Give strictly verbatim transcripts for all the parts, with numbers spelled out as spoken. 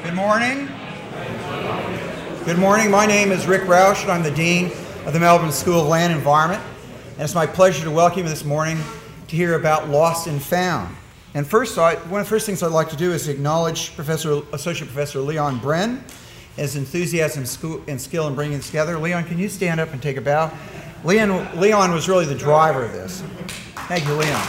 Good morning. Good morning. My name is Rick Roush, and I'm the Dean of the Melbourne School of Land Environment. And it's my pleasure to welcome you this morning to hear about Lost and Found. And first, I, one of the first things I'd like to do is acknowledge Professor, Associate Professor Leon Bren, his enthusiasm and skill in bringing this together. Leon, can you stand up and take a bow? Leon, Leon was really the driver of this. Thank you, Leon.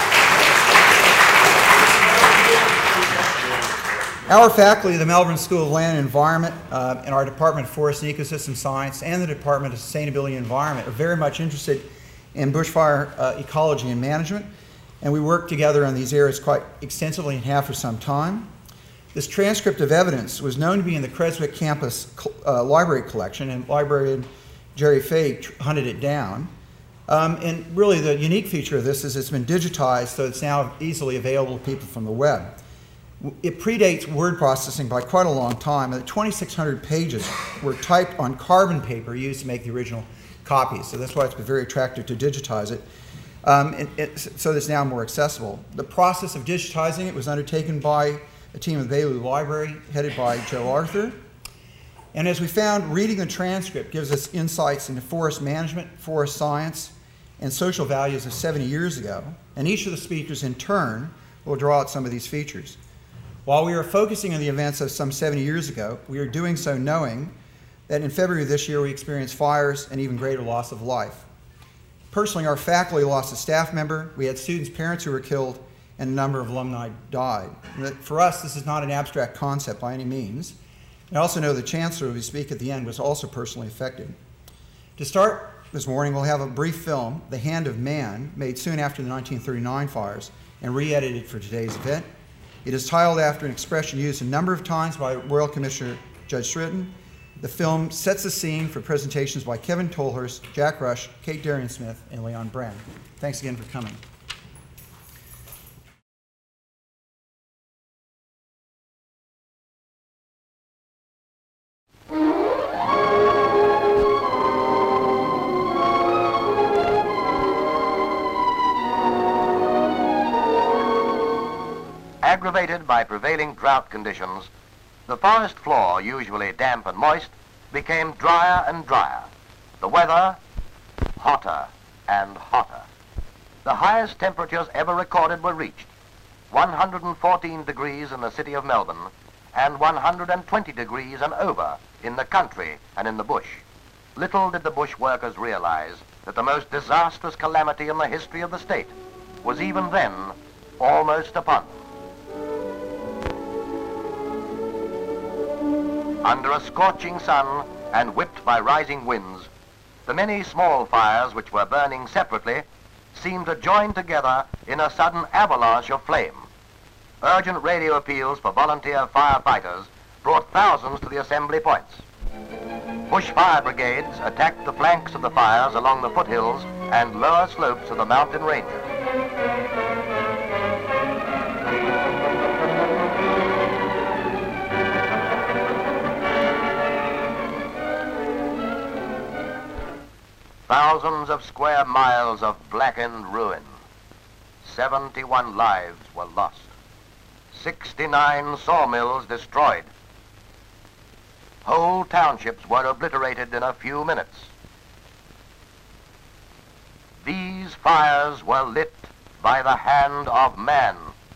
Our faculty of the Melbourne School of Land and Environment uh, and our Department of Forest and Ecosystem Science and the Department of Sustainability and Environment are very much interested in bushfire uh, ecology and management, and we work together on these areas quite extensively and have for some time. This transcript of evidence was known to be in the Creswick campus uh, library collection, and librarian Jerry Fay hunted it down. Um, and really the unique feature of this is it's been digitized, so it's now easily available to people from the web. It predates word processing by quite a long time, and the twenty-six hundred pages were typed on carbon paper used to make the original copies, so that's why it's been very attractive to digitize it. Um, and it so it's now more accessible. The process of digitizing it was undertaken by a team of the Bailey Library, headed by Joe Arthur. And as we found, reading the transcript gives us insights into forest management, forest science, and social values of seventy years ago. And each of the speakers in turn will draw out some of these features. While we are focusing on the events of some seventy years ago, we are doing so knowing that in February of this year we experienced fires and even greater loss of life. Personally, our faculty lost a staff member, we had students' parents who were killed, and a number of alumni died. And for us, this is not an abstract concept by any means. I also know the Chancellor, who we speak at the end, was also personally affected. To start this morning, we'll have a brief film, The Hand of Man, made soon after the nineteen thirty-nine fires and re-edited for today's event. It is titled after an expression used a number of times by Royal Commissioner Judge Stritton. The film sets the scene for presentations by Kevin Tolhurst, Jack Rush, Kate Darian-Smith, and Leon Bren. Thanks again for coming. Aggravated by prevailing drought conditions, the forest floor, usually damp and moist, became drier and drier. The weather, hotter and hotter. The highest temperatures ever recorded were reached, one hundred fourteen degrees in the city of Melbourne and one hundred twenty degrees and over in the country and in the bush. Little did the bush workers realize that the most disastrous calamity in the history of the state was even then almost upon them. Under a scorching sun and whipped by rising winds, the many small fires which were burning separately seemed to join together in a sudden avalanche of flame. Urgent radio appeals for volunteer firefighters brought thousands to the assembly points. Bush fire brigades attacked the flanks of the fires along the foothills and lower slopes of the mountain ranges. Thousands of square miles of blackened ruin. seventy-one lives were lost. sixty-nine sawmills destroyed. Whole townships were obliterated in a few minutes. These fires were lit by the hand of man.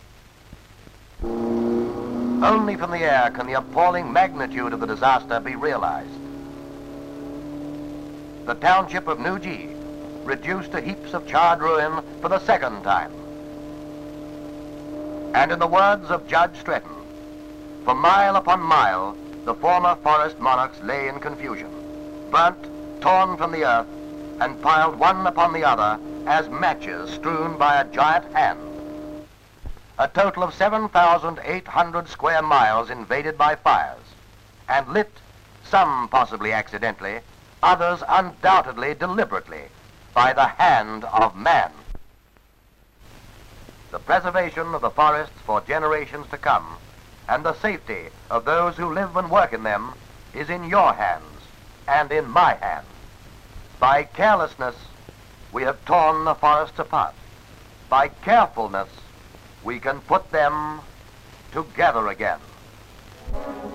Only from the air can the appalling magnitude of the disaster be realized. The township of Newgee, reduced to heaps of charred ruin for the second time. And in the words of Judge Stretton, for mile upon mile, the former forest monarchs lay in confusion, burnt, torn from the earth, and piled one upon the other as matches strewn by a giant hand. A total of seven thousand eight hundred square miles invaded by fires, and lit, some possibly accidentally, others undoubtedly deliberately, by the hand of man. The preservation of the forests for generations to come, and the safety of those who live and work in them, is in your hands and in my hands. By carelessness, we have torn the forests apart. By carefulness, we can put them together again.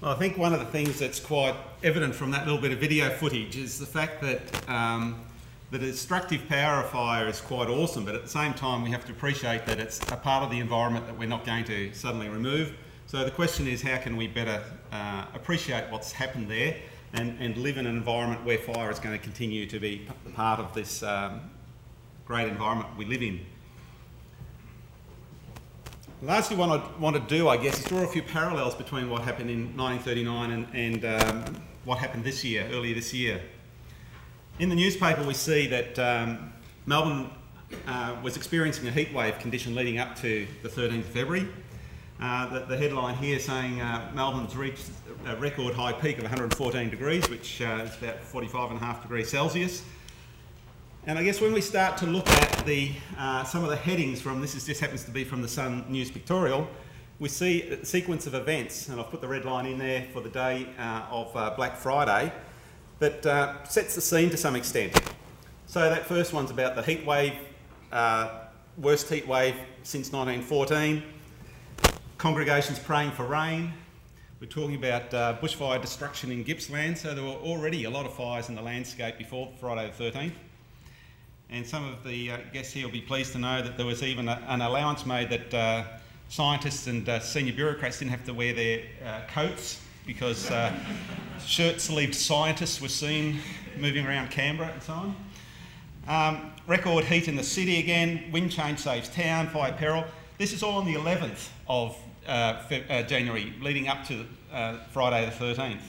Well, I think one of the things that's quite evident from that little bit of video footage is the fact that um, the destructive power of fire is quite awesome, but at the same time we have to appreciate that it's a part of the environment that we're not going to suddenly remove. So the question is, how can we better uh, appreciate what's happened there and, and live in an environment where fire is going to continue to be part of this um, great environment we live in. Lastly, what I want to do, I guess, is draw a few parallels between what happened in nineteen thirty-nine and, and um, what happened this year, earlier this year. In the newspaper we see that um, Melbourne uh, was experiencing a heatwave condition leading up to the thirteenth of February. Uh, the, the headline here saying uh, Melbourne's reached a record high peak of one hundred fourteen degrees, which uh, is about forty-five and a half degrees Celsius. And I guess when we start to look at the, uh, some of the headings from, this is, just happens to be from the Sun News Pictorial, we see a sequence of events, and I've put the red line in there for the day uh, of uh, Black Friday, that uh, sets the scene to some extent. So that first one's about the heat wave, uh, worst heat wave since nineteen fourteen, congregations praying for rain. We're talking about uh, bushfire destruction in Gippsland, so there were already a lot of fires in the landscape before Friday the thirteenth. And some of the uh, guests here will be pleased to know that there was even a, an allowance made that uh, scientists and uh, senior bureaucrats didn't have to wear their uh, coats, because uh, shirt-sleeved scientists were seen moving around Canberra and so on. Um, record heat in the city again, wind change saves town, fire peril. This is all on the eleventh of uh, Fe uh, January, leading up to uh, Friday the thirteenth.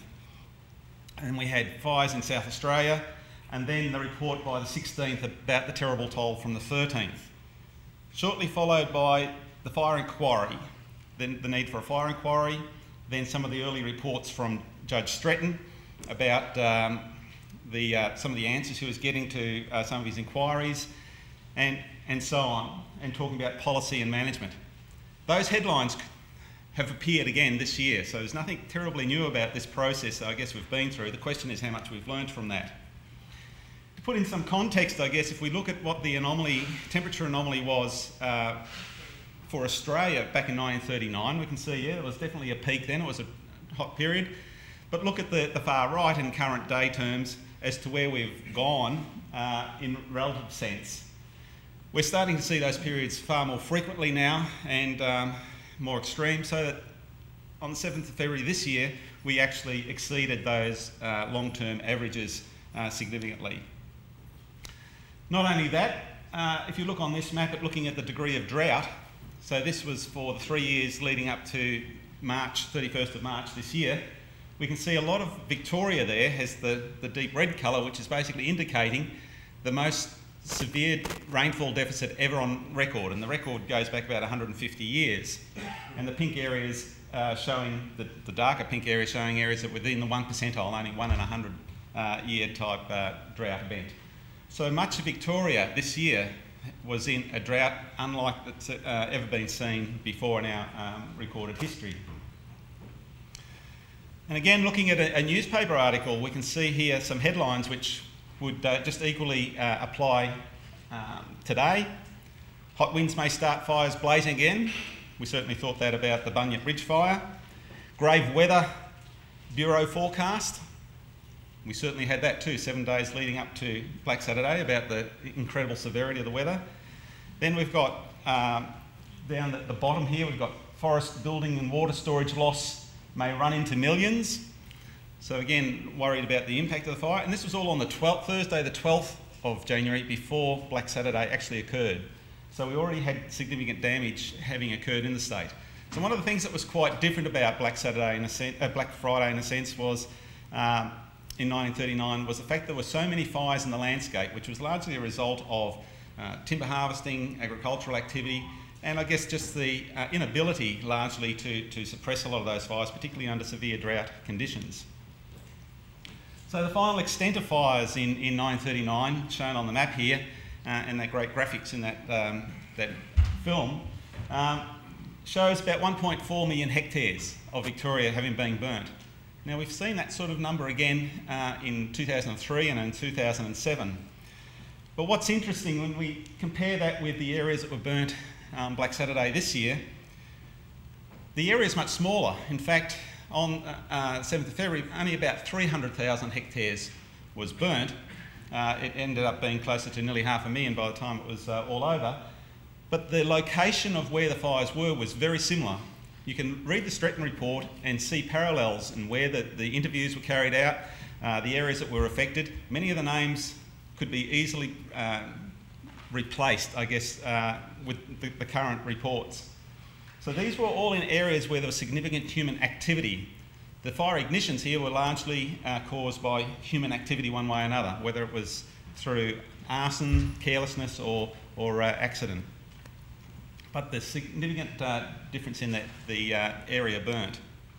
And we had fires in South Australia, and then the report by the sixteenth about the terrible toll from the thirteenth. Shortly followed by the fire inquiry, then the need for a fire inquiry, then some of the early reports from Judge Stretton about um, the, uh, some of the answers he was getting to uh, some of his inquiries, and, and so on, and talking about policy and management. Those headlines have appeared again this year, so there's nothing terribly new about this process that I guess we've been through. The question is how much we've learned from that. To put in some context, I guess, if we look at what the anomaly, temperature anomaly was uh, for Australia back in nineteen thirty-nine, we can see, yeah, there was definitely a peak then, it was a hot period. But look at the, the far right in current day terms as to where we've gone uh, in relative sense. We're starting to see those periods far more frequently now and um, more extreme, so that on the seventh of February this year, we actually exceeded those uh, long-term averages uh, significantly. Not only that, uh, if you look on this map at looking at the degree of drought, so this was for the three years leading up to March, thirty-first of March this year, we can see a lot of Victoria there has the, the deep red colour, which is basically indicating the most severe rainfall deficit ever on record, and the record goes back about one hundred fifty years. And the pink areas uh, showing, the, the darker pink areas showing areas that were within the one percentile, only one in a hundred uh, year type uh, drought event. So much of Victoria this year was in a drought unlike that's uh, ever been seen before in our um, recorded history. And again, looking at a, a newspaper article, we can see here some headlines which would uh, just equally uh, apply um, today. Hot winds may start fires blazing again. We certainly thought that about the Bunyip Ridge fire. Grave weather bureau forecast. We certainly had that too, seven days leading up to Black Saturday, about the incredible severity of the weather. Then we've got, um, down at the bottom here, we've got forest building and water storage loss may run into millions. So again, worried about the impact of the fire. And this was all on the twelfth, Thursday the twelfth of January, before Black Saturday actually occurred. So we already had significant damage having occurred in the state. So one of the things that was quite different about Black Saturday, in a sen uh, Black Friday in a sense, was um, in nineteen thirty-nine was the fact there were so many fires in the landscape, which was largely a result of uh, timber harvesting, agricultural activity, and I guess just the uh, inability largely to, to suppress a lot of those fires, particularly under severe drought conditions. So the final extent of fires in, in nineteen thirty-nine, shown on the map here, uh, and that great graphics in that, um, that film, um, shows about one point four million hectares of Victoria having been burnt. Now we've seen that sort of number again uh, in two thousand three and in two thousand seven. But what's interesting, when we compare that with the areas that were burnt um, Black Saturday this year, the area is much smaller. In fact, on uh, seventh of February, only about three hundred thousand hectares was burnt. Uh, it ended up being closer to nearly half a million by the time it was uh, all over. But the location of where the fires were was very similar. You can read the Stretton report and see parallels in where the, the interviews were carried out, uh, the areas that were affected. Many of the names could be easily uh, replaced, I guess, uh, with the, the current reports. So these were all in areas where there was significant human activity. The fire ignitions here were largely uh, caused by human activity one way or another, whether it was through arson, carelessness or, or uh, accident. But there's significant uh, difference in that the uh, area burnt.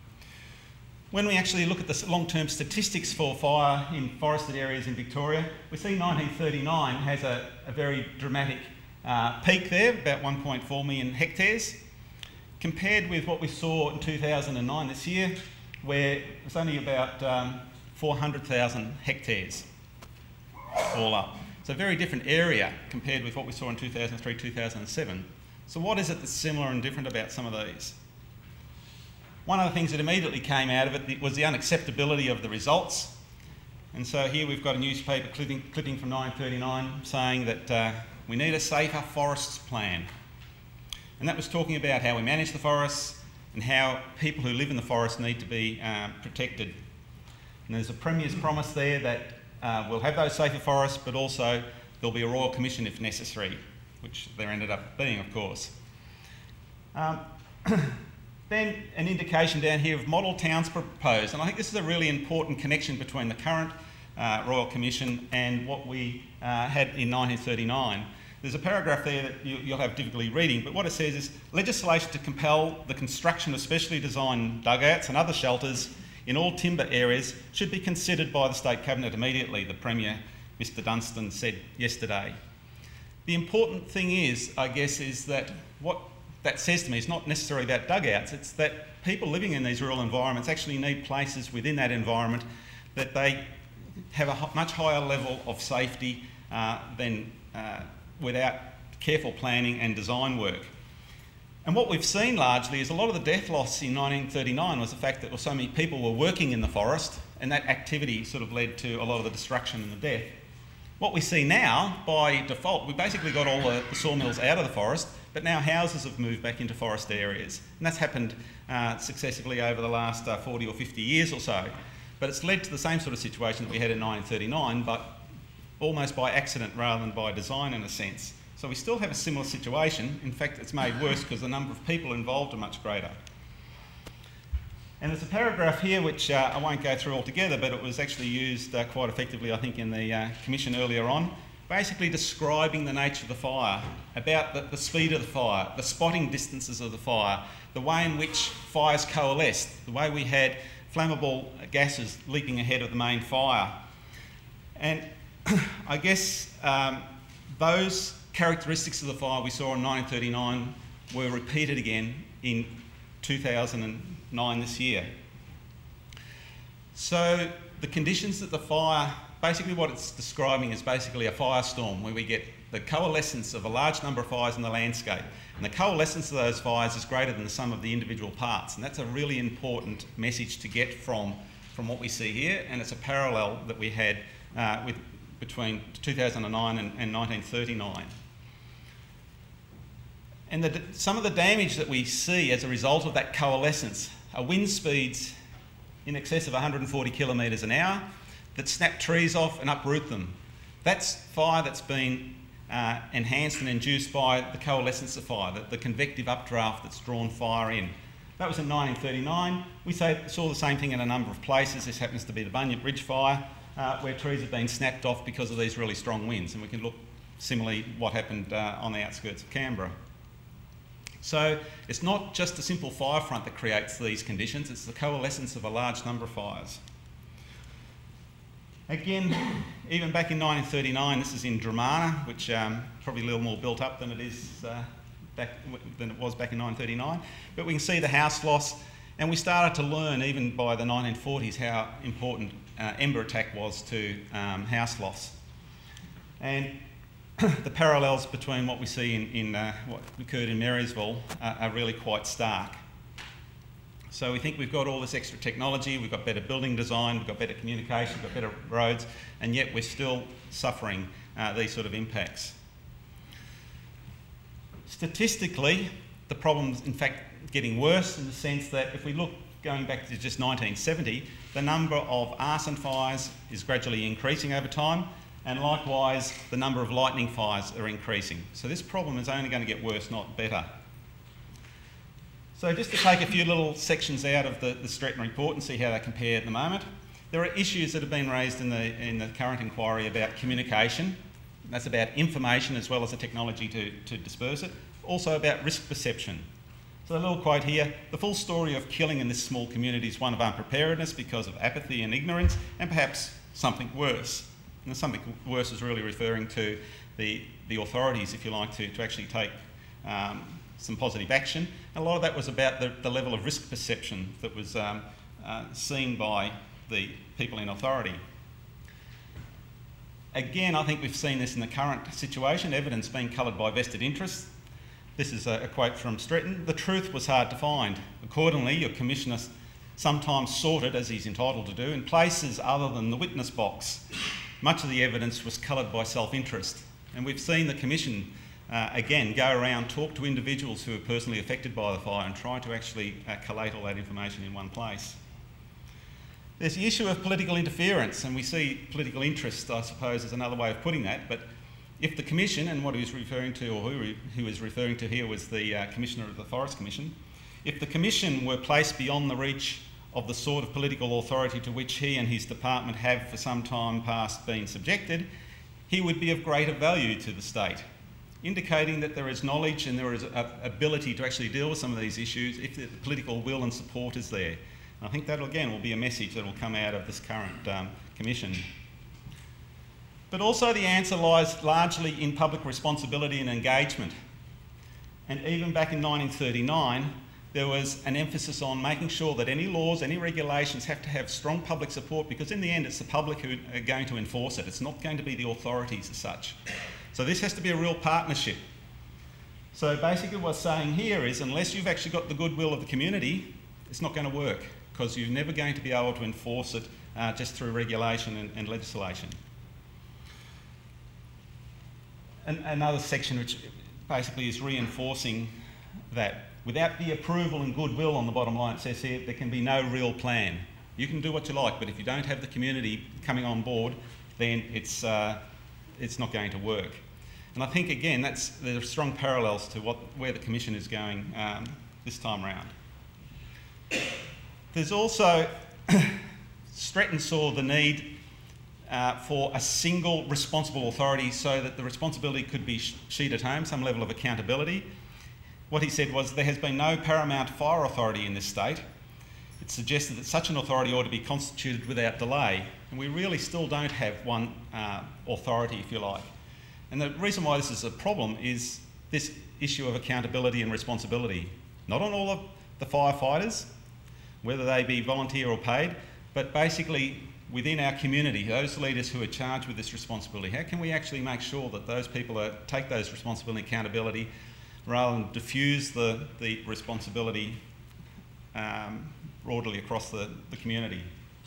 When we actually look at the long-term statistics for fire in forested areas in Victoria, we see nineteen thirty-nine has a, a very dramatic uh, peak there, about one point four million hectares, compared with what we saw in two thousand nine this year, where it was only about um, four hundred thousand hectares all up. It's a very different area compared with what we saw in two thousand three, two thousand seven. So what is it that's similar and different about some of these? One of the things that immediately came out of it was the unacceptability of the results. And so here we've got a newspaper clipping, clipping from nineteen thirty-nine saying that uh, we need a safer forests plan. And that was talking about how we manage the forests and how people who live in the forest need to be uh, protected. And there's a Premier's promise there that uh, we'll have those safer forests, but also there'll be a Royal Commission if necessary, which there ended up being, of course. Um, then an indication down here of model towns proposed, and I think this is a really important connection between the current uh, Royal Commission and what we uh, had in nineteen thirty-nine. There's a paragraph there that you, you'll have difficulty reading, but what it says is legislation to compel the construction of specially designed dugouts and other shelters in all timber areas should be considered by the State Cabinet immediately, the Premier, Mr Dunstan, said yesterday. The important thing is, I guess, is that what that says to me is not necessarily about dugouts, it's that people living in these rural environments actually need places within that environment that they have a much higher level of safety uh, than uh, without careful planning and design work. And what we've seen largely is a lot of the death loss in nineteen thirty-nine was the fact that well, so many people were working in the forest, and that activity sort of led to a lot of the destruction and the death. What we see now, by default, we basically got all the, the sawmills out of the forest, but now houses have moved back into forest areas. And that's happened uh, successively over the last uh, forty or fifty years or so. But it's led to the same sort of situation that we had in nineteen thirty-nine, but almost by accident rather than by design in a sense. So we still have a similar situation. In fact, it's made worse because the number of people involved are much greater. And there's a paragraph here which uh, I won't go through altogether, but it was actually used uh, quite effectively, I think, in the uh, Commission earlier on, basically describing the nature of the fire, about the, the speed of the fire, the spotting distances of the fire, the way in which fires coalesced, the way we had flammable gases leaping ahead of the main fire. And I guess um, those characteristics of the fire we saw in nineteen thirty-nine were repeated again in two thousand nine this year. So the conditions that the fire, basically what it's describing is basically a firestorm where we get the coalescence of a large number of fires in the landscape. And the coalescence of those fires is greater than the sum of the individual parts. And that's a really important message to get from, from what we see here. And it's a parallel that we had uh, with, between two thousand nine and, and nineteen thirty-nine. And the, some of the damage that we see as a result of that coalescence are wind speeds in excess of one hundred forty kilometres an hour that snap trees off and uproot them. That's fire that's been uh, enhanced and induced by the coalescence of fire, the, the convective updraft that's drawn fire in. That was in nineteen thirty-nine. We say, saw the same thing in a number of places. This happens to be the Bunyip Ridge fire, uh, where trees have been snapped off because of these really strong winds. And we can look similarly what happened uh, on the outskirts of Canberra. So it's not just a simple fire front that creates these conditions, it's the coalescence of a large number of fires. Again, even back in nineteen thirty-nine, this is in Dramana, which um, probably a little more built up than it is uh, back, than it was back in nineteen thirty-nine. But we can see the house loss, and we started to learn even by the nineteen forties how important uh, ember attack was to um, house loss. And the parallels between what we see in, in uh, what occurred in Marysville uh, are really quite stark. So we think we've got all this extra technology, we've got better building design, we've got better communication, we've got better roads, and yet we're still suffering uh, these sort of impacts. Statistically, the problem's in fact getting worse in the sense that if we look going back to just nineteen seventy, the number of arson fires is gradually increasing over time, and likewise the number of lightning fires are increasing. So this problem is only going to get worse, not better. So just to take a few little sections out of the, the Stretton report and see how they compare at the moment, there are issues that have been raised in the, in the current inquiry about communication. That's about information as well as the technology to, to disperse it. Also about risk perception. So a little quote here, the full story of killing in this small community is one of unpreparedness because of apathy and ignorance, and perhaps something worse. And the something worse is really referring to the, the authorities, if you like, to, to actually take um, some positive action. And a lot of that was about the, the level of risk perception that was um, uh, seen by the people in authority. Again, I think we've seen this in the current situation, evidence being coloured by vested interests. This is a, a quote from Stretton. The truth was hard to find. Accordingly, your commissioner sometimes sought it, as he's entitled to do, in places other than the witness box. Much of the evidence was coloured by self-interest. And we've seen the Commission, uh, again, go around, talk to individuals who are personally affected by the fire and try to actually uh, collate all that information in one place. There's the issue of political interference, and we see political interest, I suppose, as another way of putting that, but if the Commission, and what he was referring to, or who he was referring to here was the uh, Commissioner of the Forest Commission, if the Commission were placed beyond the reach of the sort of political authority to which he and his department have for some time past been subjected, he would be of greater value to the state, indicating that there is knowledge and there is a ability to actually deal with some of these issues if the political will and support is there. And I think that, again, will be a message that will come out of this current um, Commission. But also the answer lies largely in public responsibility and engagement. And even back in nineteen thirty-nine, there was an emphasis on making sure that any laws, any regulations have to have strong public support, because in the end it's the public who are going to enforce it. It's not going to be the authorities as such. So this has to be a real partnership. So basically what's saying here is, unless you've actually got the goodwill of the community, it's not going to work, because you're never going to be able to enforce it uh, just through regulation and, and legislation. And another section which basically is reinforcing that without the approval and goodwill on the bottom line, it says here, there can be no real plan. You can do what you like, but if you don't have the community coming on board, then it's, uh, it's not going to work. And I think, again, that's, there are strong parallels to what, where the Commission is going um, this time round. There's also, Stretton saw the need Uh, for a single responsible authority so that the responsibility could be sh sheet at home, some level of accountability. What he said was there has been no paramount fire authority in this state. It suggested that such an authority ought to be constituted without delay, and we really still don't have one uh, authority, if you like. And the reason why this is a problem is this issue of accountability and responsibility. Not on all of the firefighters, whether they be volunteer or paid, but basically within our community, those leaders who are charged with this responsibility. How can we actually make sure that those people are, take those responsibility and accountability rather than diffuse the, the responsibility um, broadly across the, the community?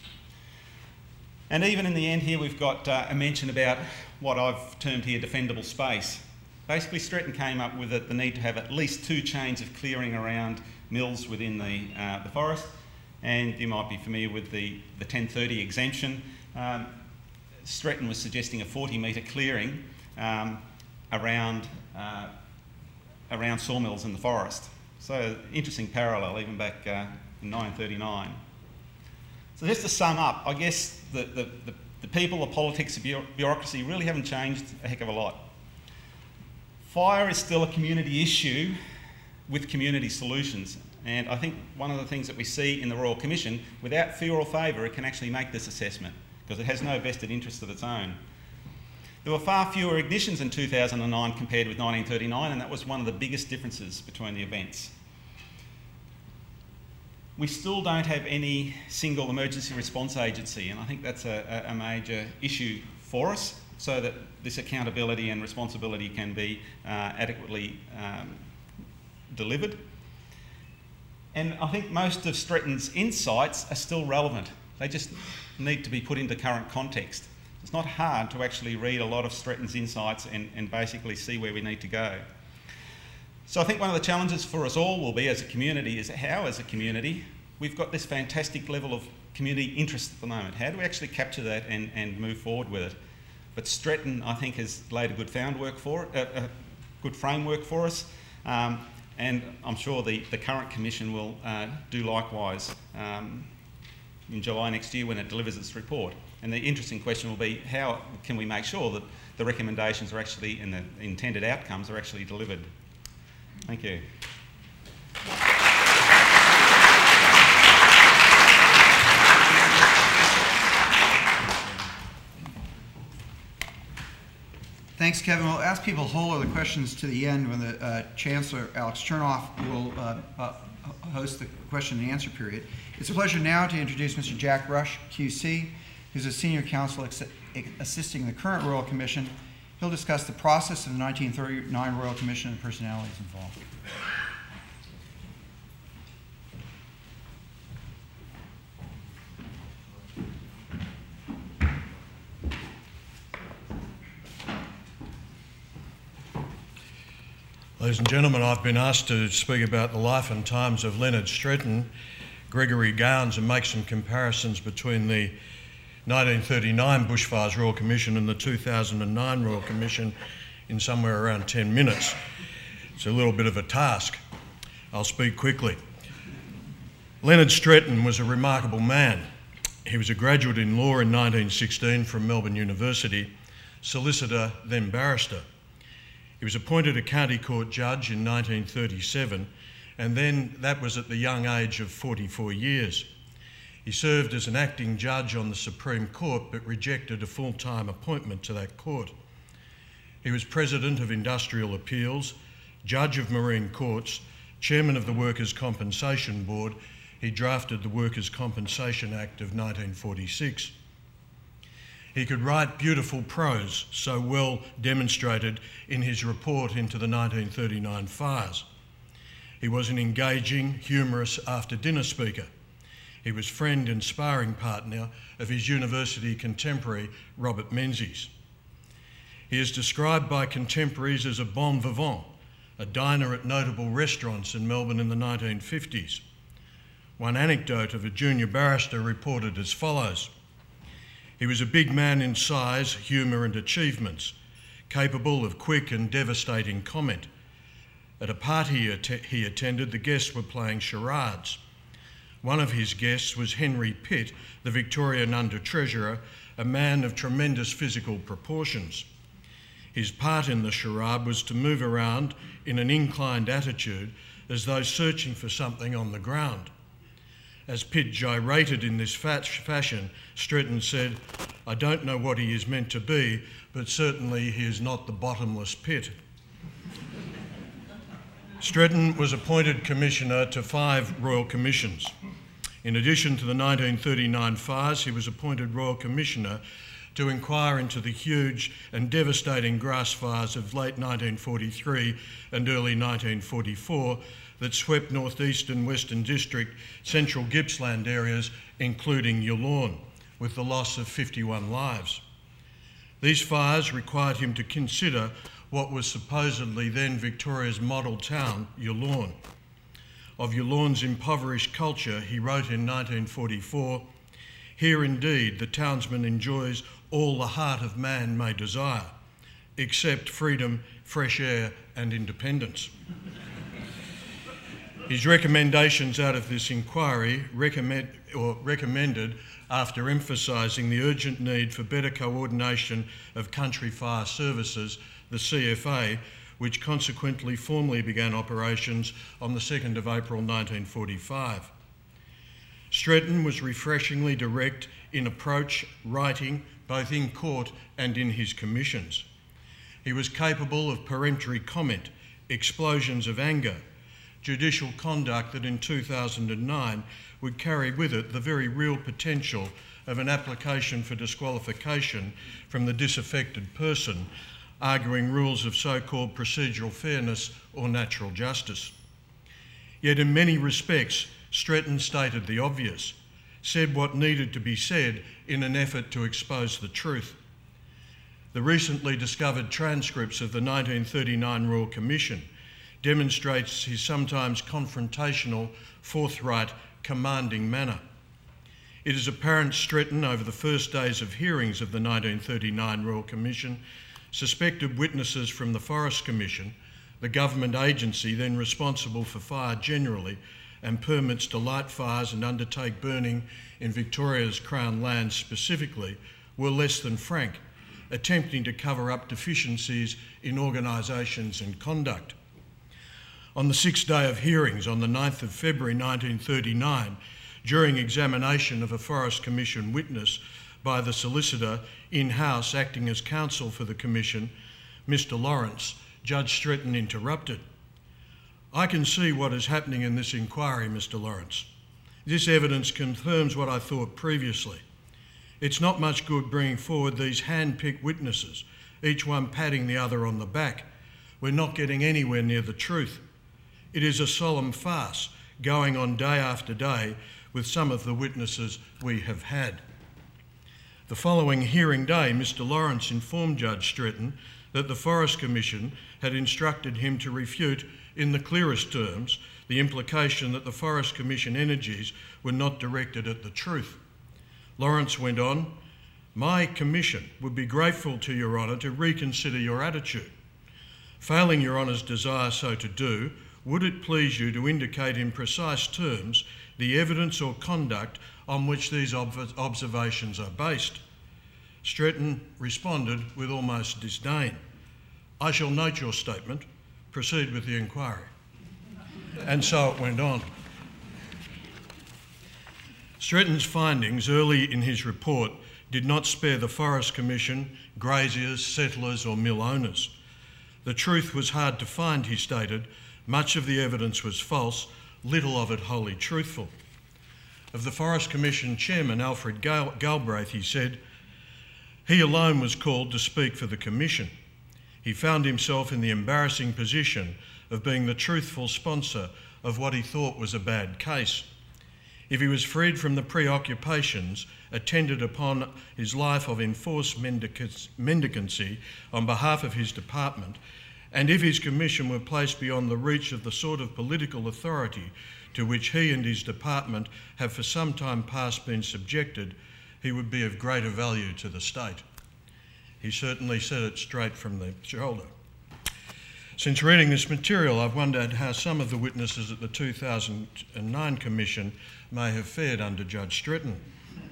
And even in the end here, we've got uh, a mention about what I've termed here defendable space. Basically, Stretton came up with it, the need to have at least two chains of clearing around mills within the, uh, the forest. And you might be familiar with the, the ten thirty exemption. Um, Stretton was suggesting a forty metre clearing um, around, uh, around sawmills in the forest. So interesting parallel even back uh, in nineteen thirty-nine. So just to sum up, I guess the, the, the, the people, the politics, the bureaucracy really haven't changed a heck of a lot. Fire is still a community issue with community solutions. And I think one of the things that we see in the Royal Commission, without fear or favour, it can actually make this assessment, because it has no vested interest of its own. There were far fewer ignitions in two thousand nine compared with nineteen thirty-nine, and that was one of the biggest differences between the events. We still don't have any single emergency response agency, and I think that's a, a major issue for us, so that this accountability and responsibility can be uh, adequately um, delivered. And I think most of Stretton's insights are still relevant. They just need to be put into current context. It's not hard to actually read a lot of Stretton's insights and, and basically see where we need to go. So I think one of the challenges for us all will be as a community is how, as a community, we've got this fantastic level of community interest at the moment. How do we actually capture that and, and move forward with it? But Stretton, I think, has laid a good foundwork for it, a, a good framework for us. Um, and I'm sure the, the current commission will uh, do likewise um, in July next year when it delivers its report. And the interesting question will be, how can we make sure that the recommendations are actually, and the intended outcomes are actually delivered? Thank you. Thanks, Kevin. We'll ask people to hold the questions to the end when the uh, Chancellor, Alex Chernoff, will uh, uh, host the question and answer period. It's a pleasure now to introduce Mister Jack Rush, Q C, who's a senior counsel assisting the current Royal Commission. He'll discuss the process of the nineteen thirty-nine Royal Commission and personalities involved. Ladies and gentlemen, I've been asked to speak about the life and times of Leonard Stretton, Gregory Gowans, and make some comparisons between the nineteen thirty-nine Bushfires Royal Commission and the two thousand nine Royal Commission in somewhere around ten minutes. It's a little bit of a task. I'll speak quickly. Leonard Stretton was a remarkable man. He was a graduate in law in nineteen sixteen from Melbourne University, solicitor, then barrister. He was appointed a county court judge in nineteen thirty-seven, and then that was at the young age of forty-four years. He served as an acting judge on the Supreme Court, but rejected a full-time appointment to that court. He was President of Industrial Appeals, Judge of Marine Courts, Chairman of the Workers' Compensation Board. He drafted the Workers' Compensation Act of nineteen forty-six. He could write beautiful prose, so well demonstrated in his report into the nineteen thirty-nine fires. He was an engaging, humorous after-dinner speaker. He was friend and sparring partner of his university contemporary, Robert Menzies. He is described by contemporaries as a bon vivant, a diner at notable restaurants in Melbourne in the nineteen fifties. One anecdote of a junior barrister reported as follows: he was a big man in size, humour and achievements, capable of quick and devastating comment. At a party he attended, the guests were playing charades. One of his guests was Henry Pitt, the Victorian Under-Treasurer, a man of tremendous physical proportions. His part in the charade was to move around in an inclined attitude as though searching for something on the ground. As Pitt gyrated in this fashion, Stretton said, "I don't know what he is meant to be, but certainly he is not the bottomless pit." Stretton was appointed Commissioner to five Royal Commissions. In addition to the nineteen thirty-nine fires, he was appointed Royal Commissioner to inquire into the huge and devastating grass fires of late nineteen forty-three and early nineteen forty-four that swept northeastern Western District, central Gippsland areas, including Yallourn, with the loss of fifty-one lives. These fires required him to consider what was supposedly then Victoria's model town, Yallourn. Of Yallourn's impoverished culture, he wrote in nineteen forty-four, "Here indeed the townsman enjoys all the heart of man may desire, except freedom, fresh air and independence." His recommendations out of this inquiry recommend, or recommended after emphasising the urgent need for better coordination of country fire services, the C F A, which consequently formally began operations on the second of April nineteen forty-five. Stretton was refreshingly direct in approach, writing, both in court and in his commissions. He was capable of peremptory comment, explosions of anger, judicial conduct that in two thousand nine would carry with it the very real potential of an application for disqualification from the disaffected person, arguing rules of so-called procedural fairness or natural justice. Yet in many respects, Stretton stated the obvious, said what needed to be said in an effort to expose the truth. The recently discovered transcripts of the nineteen thirty-nine Royal Commission demonstrates his sometimes confrontational, forthright, commanding manner. It is apparent Stretton, over the first days of hearings of the nineteen thirty-nine Royal Commission, suspected witnesses from the Forest Commission, the government agency then responsible for fire generally and permits to light fires and undertake burning in Victoria's Crown lands specifically, were less than frank, attempting to cover up deficiencies in organisations and conduct. On the sixth day of hearings on the ninth of February nineteen thirty-nine, during examination of a Forest Commission witness by the solicitor in-house acting as counsel for the Commission, Mister Lawrence, Judge Stretton interrupted. "I can see what is happening in this inquiry, Mister Lawrence. This evidence confirms what I thought previously. It's not much good bringing forward these hand-picked witnesses, each one patting the other on the back. We're not getting anywhere near the truth. It is a solemn farce going on day after day with some of the witnesses we have had." The following hearing day, Mister Lawrence informed Judge Stretton that the Forest Commission had instructed him to refute, in the clearest terms, the implication that the Forest Commission energies were not directed at the truth. Lawrence went on, "My commission would be grateful to Your Honour to reconsider your attitude. Failing Your Honour's desire so to do, would it please you to indicate in precise terms the evidence or conduct on which these ob- observations are based?" Stretton responded with almost disdain, "I shall note your statement, proceed with the inquiry." And so it went on. Stretton's findings early in his report did not spare the Forest Commission, graziers, settlers or mill owners. The truth was hard to find, he stated. Much of the evidence was false, little of it wholly truthful. Of the Forest Commission chairman, Alfred Gal- Galbraith, he said, "He alone was called to speak for the Commission. He found himself in the embarrassing position of being the truthful sponsor of what he thought was a bad case. If he was freed from the preoccupations attended upon his life of enforced mendic- mendicancy on behalf of his department, and if his commission were placed beyond the reach of the sort of political authority to which he and his department have for some time past been subjected, he would be of greater value to the state." He certainly said it straight from the shoulder. Since reading this material, I've wondered how some of the witnesses at the two thousand nine Commission may have fared under Judge Stretton.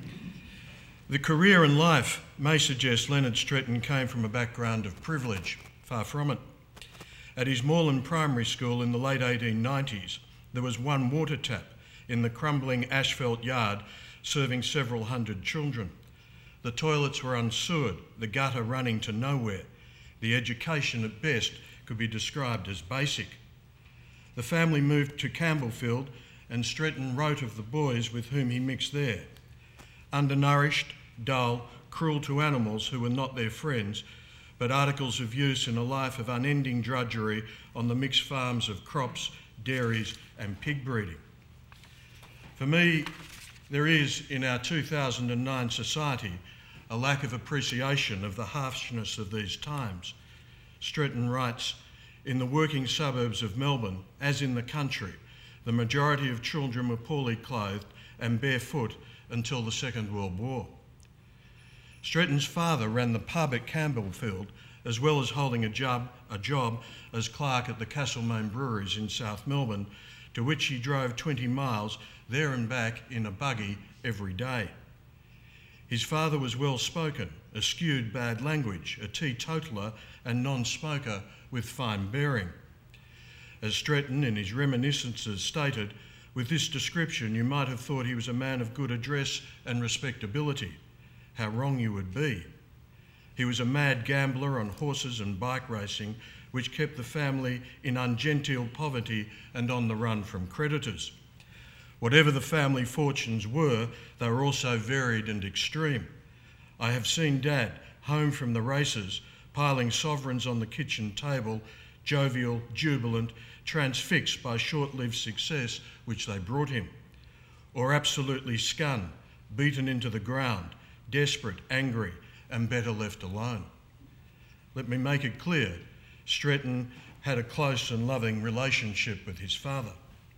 The career and life may suggest Leonard Stretton came from a background of privilege. Far from it. At his Moreland Primary School in the late eighteen nineties, there was one water tap in the crumbling asphalt yard serving several hundred children. The toilets were unsewered, the gutter running to nowhere. The education at best could be described as basic. The family moved to Campbellfield and Stretton wrote of the boys with whom he mixed there. Undernourished, dull, cruel to animals who were not their friends, but articles of use in a life of unending drudgery on the mixed farms of crops, dairies and pig breeding. For me, there is in our two thousand nine society a lack of appreciation of the harshness of these times. Stretton writes, "In the working suburbs of Melbourne, as in the country, the majority of children were poorly clothed and barefoot until the Second World War." Stretton's father ran the pub at Campbellfield, as well as holding a job, a job as clerk at the Castlemaine Breweries in South Melbourne, to which he drove twenty miles there and back in a buggy every day. His father was well spoken, eschewed bad language, a teetotaler and non-smoker with fine bearing. As Stretton in his reminiscences stated, with this description you might have thought he was a man of good address and respectability. How wrong you would be. He was a mad gambler on horses and bike racing, which kept the family in ungenteel poverty and on the run from creditors. Whatever the family fortunes were, they were also varied and extreme. I have seen Dad, home from the races, piling sovereigns on the kitchen table, jovial, jubilant, transfixed by short-lived success which they brought him, or absolutely scun, beaten into the ground, desperate, angry, and better left alone. Let me make it clear, Stretton had a close and loving relationship with his father.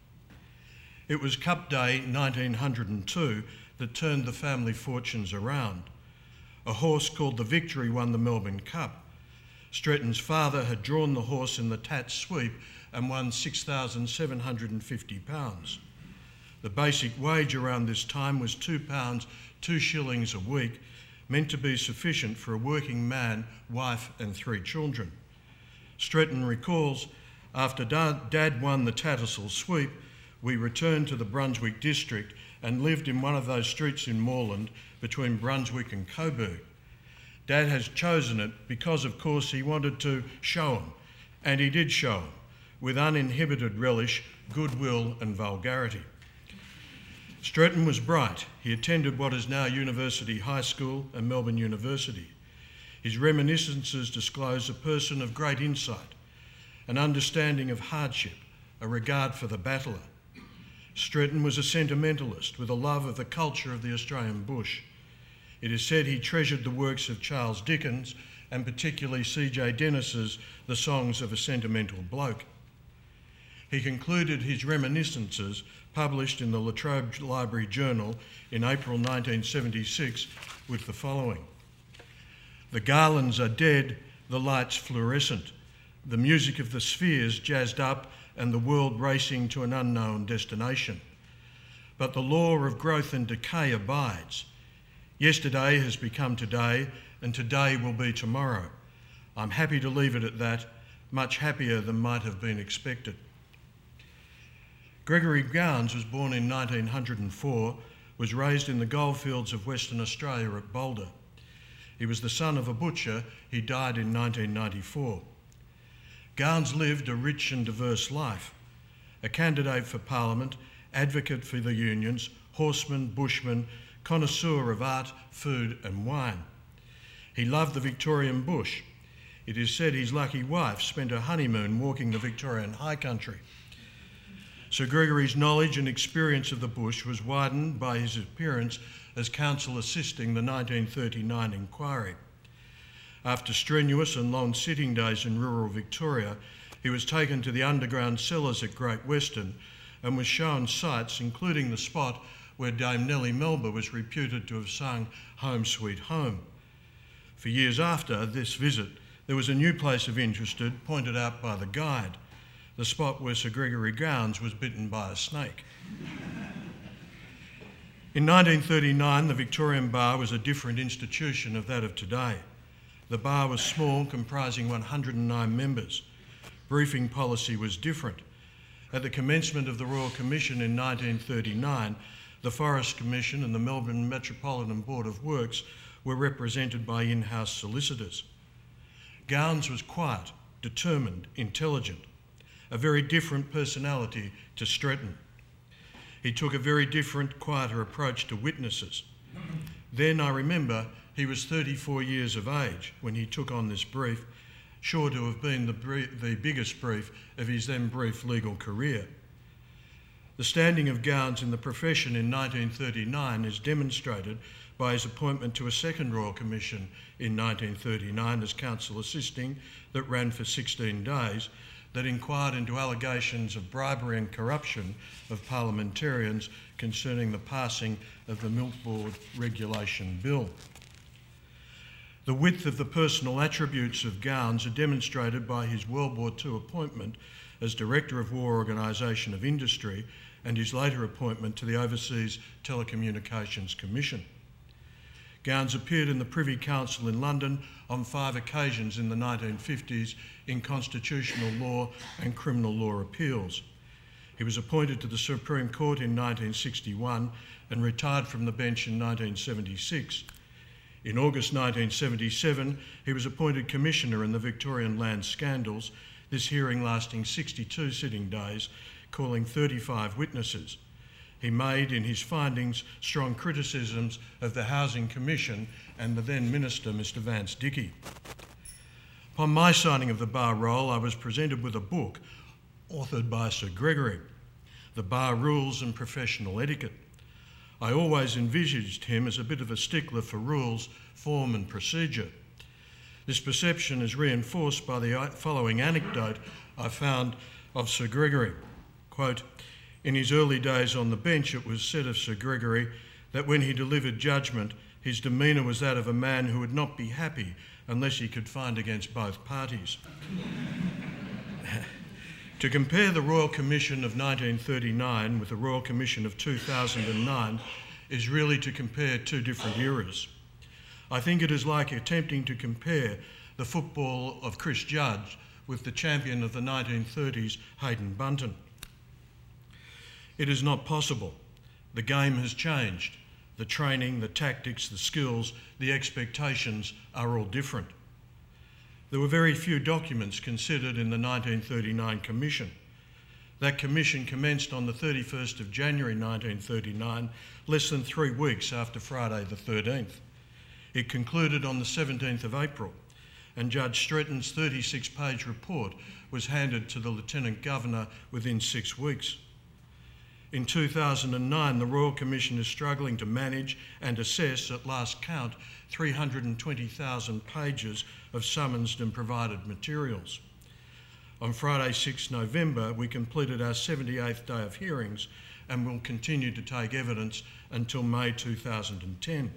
It was Cup Day nineteen oh two that turned the family fortunes around. A horse called the Victory won the Melbourne Cup. Stretton's father had drawn the horse in the Tat Sweep and won six thousand seven hundred fifty pounds. The basic wage around this time was two pounds, two shillings a week, meant to be sufficient for a working man, wife and three children. Stretton recalls, after Dad won the Tattersall Sweep, we returned to the Brunswick district and lived in one of those streets in Moreland between Brunswick and Coburg. Dad has chosen it because, of course, he wanted to show them, and he did show them, with uninhibited relish, goodwill and vulgarity. Stretton was bright. He attended what is now University High School and Melbourne University. His reminiscences disclose a person of great insight, an understanding of hardship, a regard for the battler. Stretton was a sentimentalist with a love of the culture of the Australian bush. It is said he treasured the works of Charles Dickens and particularly C J Dennis's The Songs of a Sentimental Bloke. He concluded his reminiscences, published in the La Trobe Library Journal in April nineteen seventy-six, with the following. The garlands are dead, the lights fluorescent, the music of the spheres jazzed up and the world racing to an unknown destination. But the law of growth and decay abides. Yesterday has become today, and today will be tomorrow. I'm happy to leave it at that, much happier than might have been expected. Gregory Gowans was born in nineteen oh four, was raised in the goldfields of Western Australia at Boulder. He was the son of a butcher. He died in nineteen ninety-four. Gowans lived a rich and diverse life. A candidate for Parliament, advocate for the unions, horseman, bushman, connoisseur of art, food and wine. He loved the Victorian bush. It is said his lucky wife spent her honeymoon walking the Victorian high country. Sir Gregory's knowledge and experience of the bush was widened by his appearance as counsel assisting the nineteen thirty-nine inquiry. After strenuous and long sitting days in rural Victoria, he was taken to the underground cellars at Great Western and was shown sights, including the spot where Dame Nellie Melba was reputed to have sung Home Sweet Home. For years after this visit, there was a new place of interest pointed out by the guide, the spot where Sir Gregory Gowans was bitten by a snake. In nineteen thirty-nine, the Victorian Bar was a different institution of that of today. The bar was small, comprising one hundred and nine members. Briefing policy was different. At the commencement of the Royal Commission in nineteen thirty-nine, the Forest Commission and the Melbourne Metropolitan Board of Works were represented by in-house solicitors. Gowans was quiet, determined, intelligent, a very different personality to Stretton. He took a very different, quieter approach to witnesses. Then I remember he was thirty-four years of age when he took on this brief, sure to have been the, brief, the biggest brief of his then brief legal career. The standing of Gowans in the profession in nineteen thirty-nine is demonstrated by his appointment to a second Royal Commission in nineteen thirty-nine as counsel assisting that ran for sixteen days, that inquired into allegations of bribery and corruption of parliamentarians concerning the passing of the Milk Board Regulation Bill. The width of the personal attributes of Gowans are demonstrated by his World War Two appointment as Director of War Organisation of Industry and his later appointment to the Overseas Telecommunications Commission. Gowans appeared in the Privy Council in London on five occasions in the nineteen fifties in constitutional law and criminal law appeals. He was appointed to the Supreme Court in nineteen sixty-one and retired from the bench in nineteen seventy-six. In August nineteen seventy-seven, he was appointed Commissioner in the Victorian Land Scandals, this hearing lasting sixty-two sitting days, calling thirty-five witnesses. He made in his findings strong criticisms of the Housing Commission and the then Minister, Mr Vance Dickey. Upon my signing of the bar roll, I was presented with a book authored by Sir Gregory, The Bar Rules and Professional Etiquette. I always envisaged him as a bit of a stickler for rules, form and procedure. This perception is reinforced by the following anecdote I found of Sir Gregory. Quote, in his early days on the bench, it was said of Sir Gregory that when he delivered judgment, his demeanour was that of a man who would not be happy unless he could find against both parties. To compare the Royal Commission of nineteen thirty-nine with the Royal Commission of two thousand nine is really to compare two different eras. I think it is like attempting to compare the football of Chris Judge with the champion of the nineteen thirties, Hayden Bunton. It is not possible. The game has changed. The training, the tactics, the skills, the expectations are all different. There were very few documents considered in the nineteen thirty-nine Commission. That commission commenced on the thirty-first of January nineteen thirty-nine, less than three weeks after Friday the thirteenth. It concluded on the seventeenth of April, and Judge Stretton's thirty-six page report was handed to the Lieutenant Governor within six weeks. In two thousand nine, the Royal Commission is struggling to manage and assess, at last count, three hundred twenty thousand pages of summonsed and provided materials. On Friday, the sixth of November, we completed our seventy-eighth day of hearings and will continue to take evidence until May two thousand ten.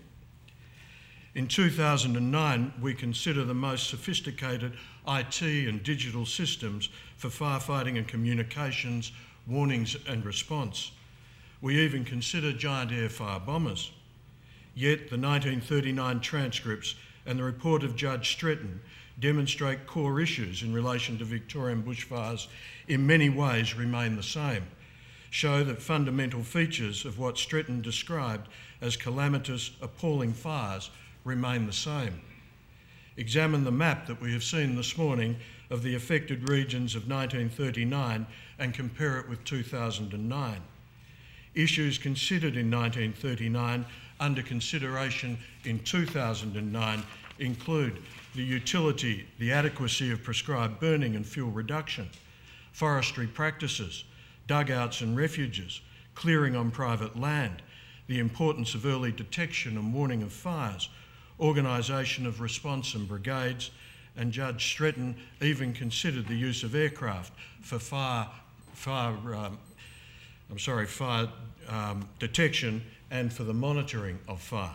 In two thousand nine, we consider the most sophisticated I T and digital systems for firefighting and communications, warnings and response. We even consider giant air fire bombers. Yet the nineteen thirty-nine transcripts and the report of Judge Stretton demonstrate core issues in relation to Victorian bushfires in many ways remain the same, show that fundamental features of what Stretton described as calamitous, appalling fires remain the same. Examine the map that we have seen this morning of the affected regions of nineteen thirty-nine and compare it with two thousand nine. Issues considered in nineteen thirty-nine under consideration in two thousand nine include the utility, the adequacy of prescribed burning and fuel reduction, forestry practices, dugouts and refuges, clearing on private land, the importance of early detection and warning of fires, organisation of response and brigades, and Judge Stretton even considered the use of aircraft for fire, fire um, I'm sorry, fire um, detection and for the monitoring of fire.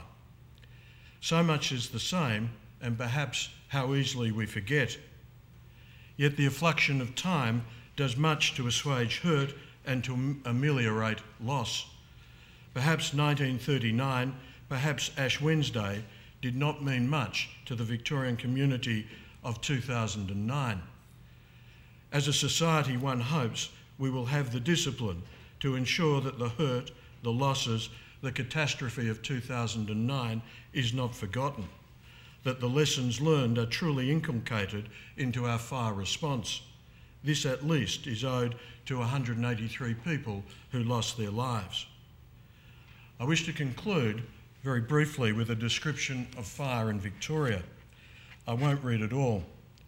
So much is the same, and perhaps how easily we forget. Yet the effluxion of time does much to assuage hurt and to ameliorate loss. Perhaps nineteen thirty-nine, perhaps Ash Wednesday, did not mean much to the Victorian community of two thousand nine. As a society, one hopes we will have the discipline to ensure that the hurt, the losses, the catastrophe of two thousand nine is not forgotten, that the lessons learned are truly inculcated into our fire response. This at least is owed to one hundred eighty-three people who lost their lives. I wish to conclude very briefly with a description of fire in Victoria. I won't read it all.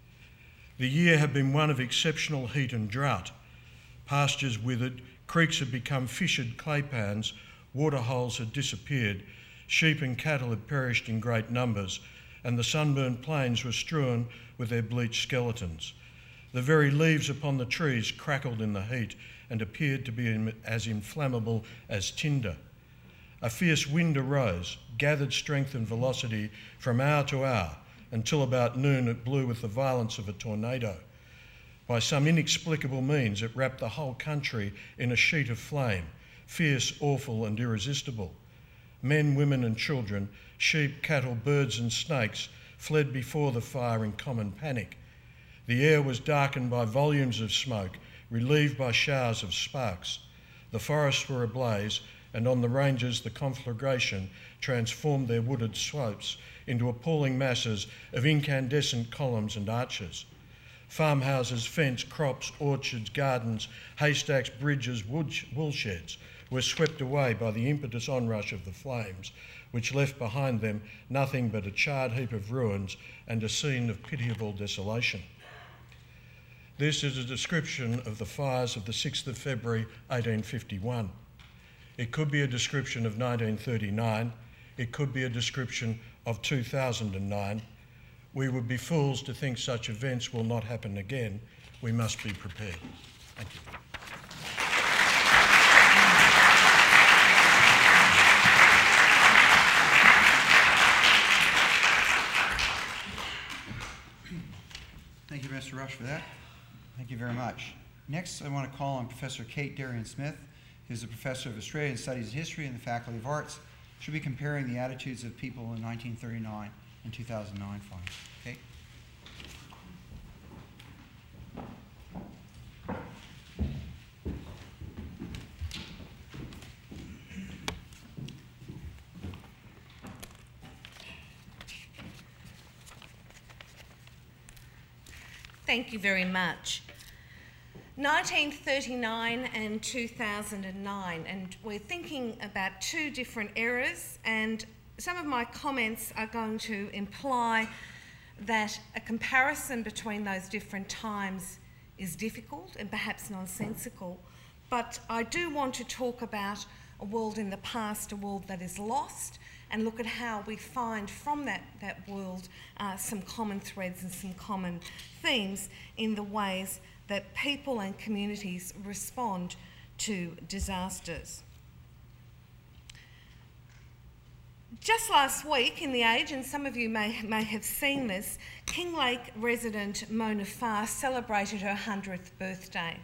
The year had been one of exceptional heat and drought. Pastures withered, creeks had become fissured clay pans, waterholes had disappeared, sheep and cattle had perished in great numbers, and the sunburned plains were strewn with their bleached skeletons. The very leaves upon the trees crackled in the heat and appeared to be as inflammable as tinder. A fierce wind arose, gathered strength and velocity from hour to hour, until about noon it blew with the violence of a tornado. By some inexplicable means it wrapped the whole country in a sheet of flame, fierce, awful and irresistible. Men, women and children, sheep, cattle, birds and snakes fled before the fire in common panic. The air was darkened by volumes of smoke, relieved by showers of sparks. The forests were ablaze, and on the ranges the conflagration transformed their wooded slopes into appalling masses of incandescent columns and arches. Farmhouses, fence, crops, orchards, gardens, haystacks, bridges, wool sheds were swept away by the impetus onrush of the flames, which left behind them nothing but a charred heap of ruins and a scene of pitiable desolation. This is a description of the fires of the sixth of February eighteen fifty-one. It could be a description of nineteen thirty-nine, it could be a description of two thousand nine. We would be fools to think such events will not happen again. We must be prepared. Thank you. Thank you, Mister Rush, for that. Thank you very much. Next, I want to call on Professor Kate Darien-Smith, who's a professor of Australian Studies and History in the Faculty of Arts. She'll be comparing the attitudes of people in nineteen thirty-nine and two thousand nine fires. Kate? Thank you very much. nineteen thirty-nine and two thousand nine, and we're thinking about two different eras, and some of my comments are going to imply that a comparison between those different times is difficult and perhaps nonsensical, but I do want to talk about a world in the past, a world that is lost, and look at how we find from that, that world uh, some common threads and some common themes in the ways that people and communities respond to disasters. Just last week in The Age, and some of you may, may have seen this, Kinglake resident Mona Farr celebrated her hundredth birthday.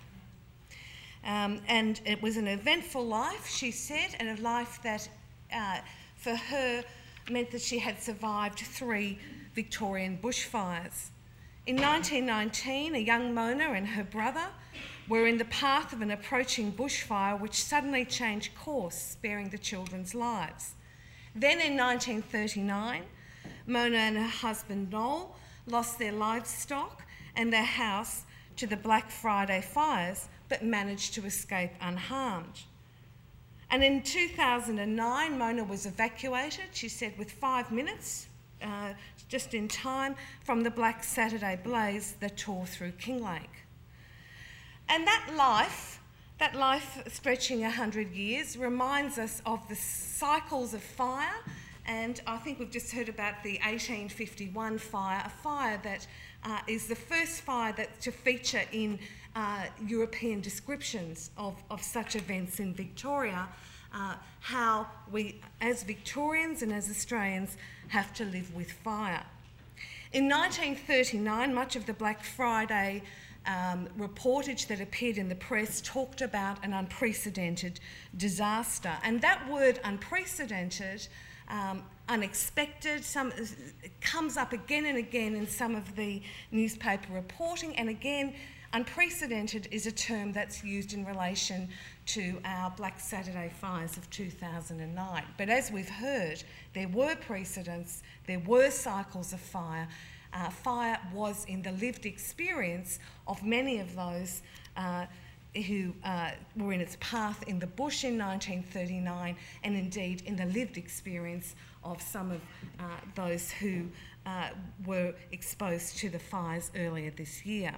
Um, and it was an eventful life, she said, and a life that uh, for her meant that she had survived three Victorian bushfires. In nineteen nineteen, a young Mona and her brother were in the path of an approaching bushfire which suddenly changed course, sparing the children's lives. Then in nineteen thirty-nine, Mona and her husband Noel lost their livestock and their house to the Black Friday fires, but managed to escape unharmed. And in two thousand nine, Mona was evacuated, she said, with five minutes, uh, just in time, from the Black Saturday blaze that tore through Kinglake. And that life, that life stretching a hundred years, reminds us of the cycles of fire, and I think we've just heard about the eighteen fifty-one fire, a fire that uh, is the first fire that to feature in uh, European descriptions of, of such events in Victoria, uh, how we, as Victorians and as Australians, have to live with fire. In nineteen thirty-nine, much of the Black Friday um, reportage that appeared in the press talked about an unprecedented disaster, and that word unprecedented, Um, unexpected, some, it comes up again and again in some of the newspaper reporting, and again, unprecedented is a term that's used in relation to our Black Saturday fires of two thousand nine. But as we've heard, there were precedents, there were cycles of fire. Uh, fire was in the lived experience of many of those uh, who uh, were in its path in the bush in nineteen thirty-nine, and indeed in the lived experience of some of uh, those who uh, were exposed to the fires earlier this year.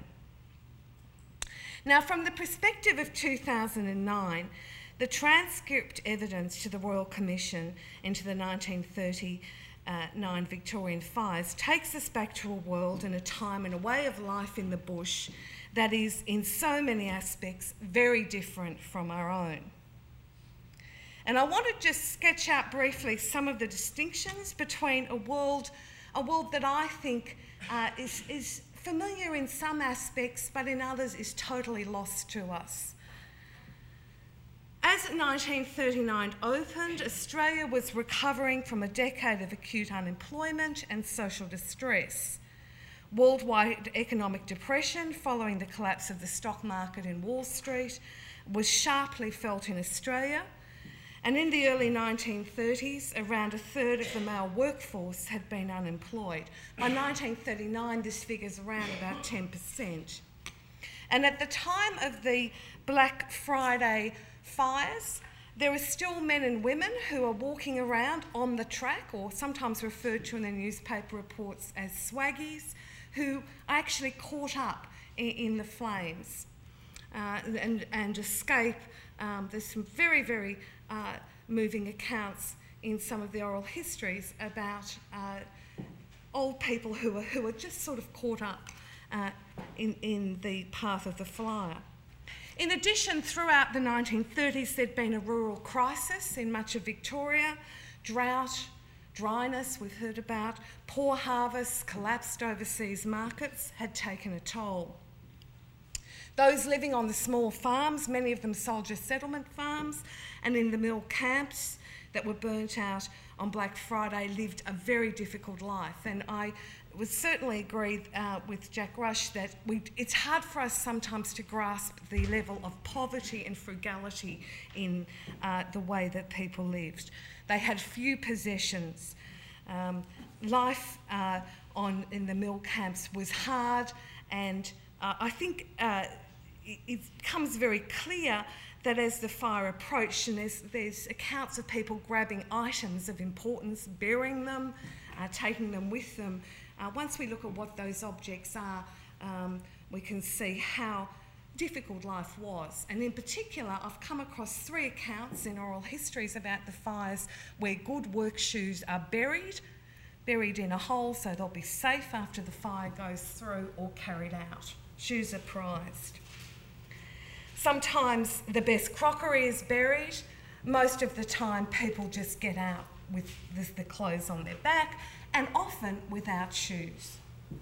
Now, from the perspective of two thousand nine, the transcript evidence to the Royal Commission into the nineteen thirty-nine Victorian fires takes us back to a world and a time and a way of life in the bush that is, in so many aspects, very different from our own. And I want to just sketch out briefly some of the distinctions between a world, a world that I think uh, is, is familiar in some aspects, but in others is totally lost to us. As nineteen thirty-nine opened, Australia was recovering from a decade of acute unemployment and social distress. Worldwide economic depression following the collapse of the stock market in Wall Street was sharply felt in Australia, and in the early nineteen thirties, around a third of the male workforce had been unemployed. By nineteen thirty-nine, this figure's around about ten percent. And at the time of the Black Friday fires, There are still men and women who are walking around on the track, or sometimes referred to in the newspaper reports as swaggies, who are actually caught up in, in the flames uh, and, and escape. Um, there's some very, very uh, moving accounts in some of the oral histories about uh, old people who are, who are just sort of caught up uh, in, in the path of the fire. In addition, throughout the nineteen thirties, there'd been a rural crisis in much of Victoria. Drought, dryness we've heard about, poor harvests, collapsed overseas markets had taken a toll. Those living on the small farms, many of them soldier settlement farms, and in the mill camps that were burnt out on Black Friday, lived a very difficult life. And I would certainly agree uh, with Jack Rush that we, it's hard for us sometimes to grasp the level of poverty and frugality in uh, the way that people lived. They had few possessions. Um, life uh, on, in the mill camps was hard, and uh, I think uh, it, it becomes very clear that as the fire approached, and there's, there's accounts of people grabbing items of importance, burying them, uh, taking them with them. Uh, once we look at what those objects are, um, we can see how difficult life was. And in particular, I've come across three accounts in oral histories about the fires where good work shoes are buried, buried in a hole so they'll be safe after the fire goes through, or carried out. Shoes are prized. Sometimes the best crockery is buried. Most of the time people just get out with the, the clothes on their back, and often without shoes.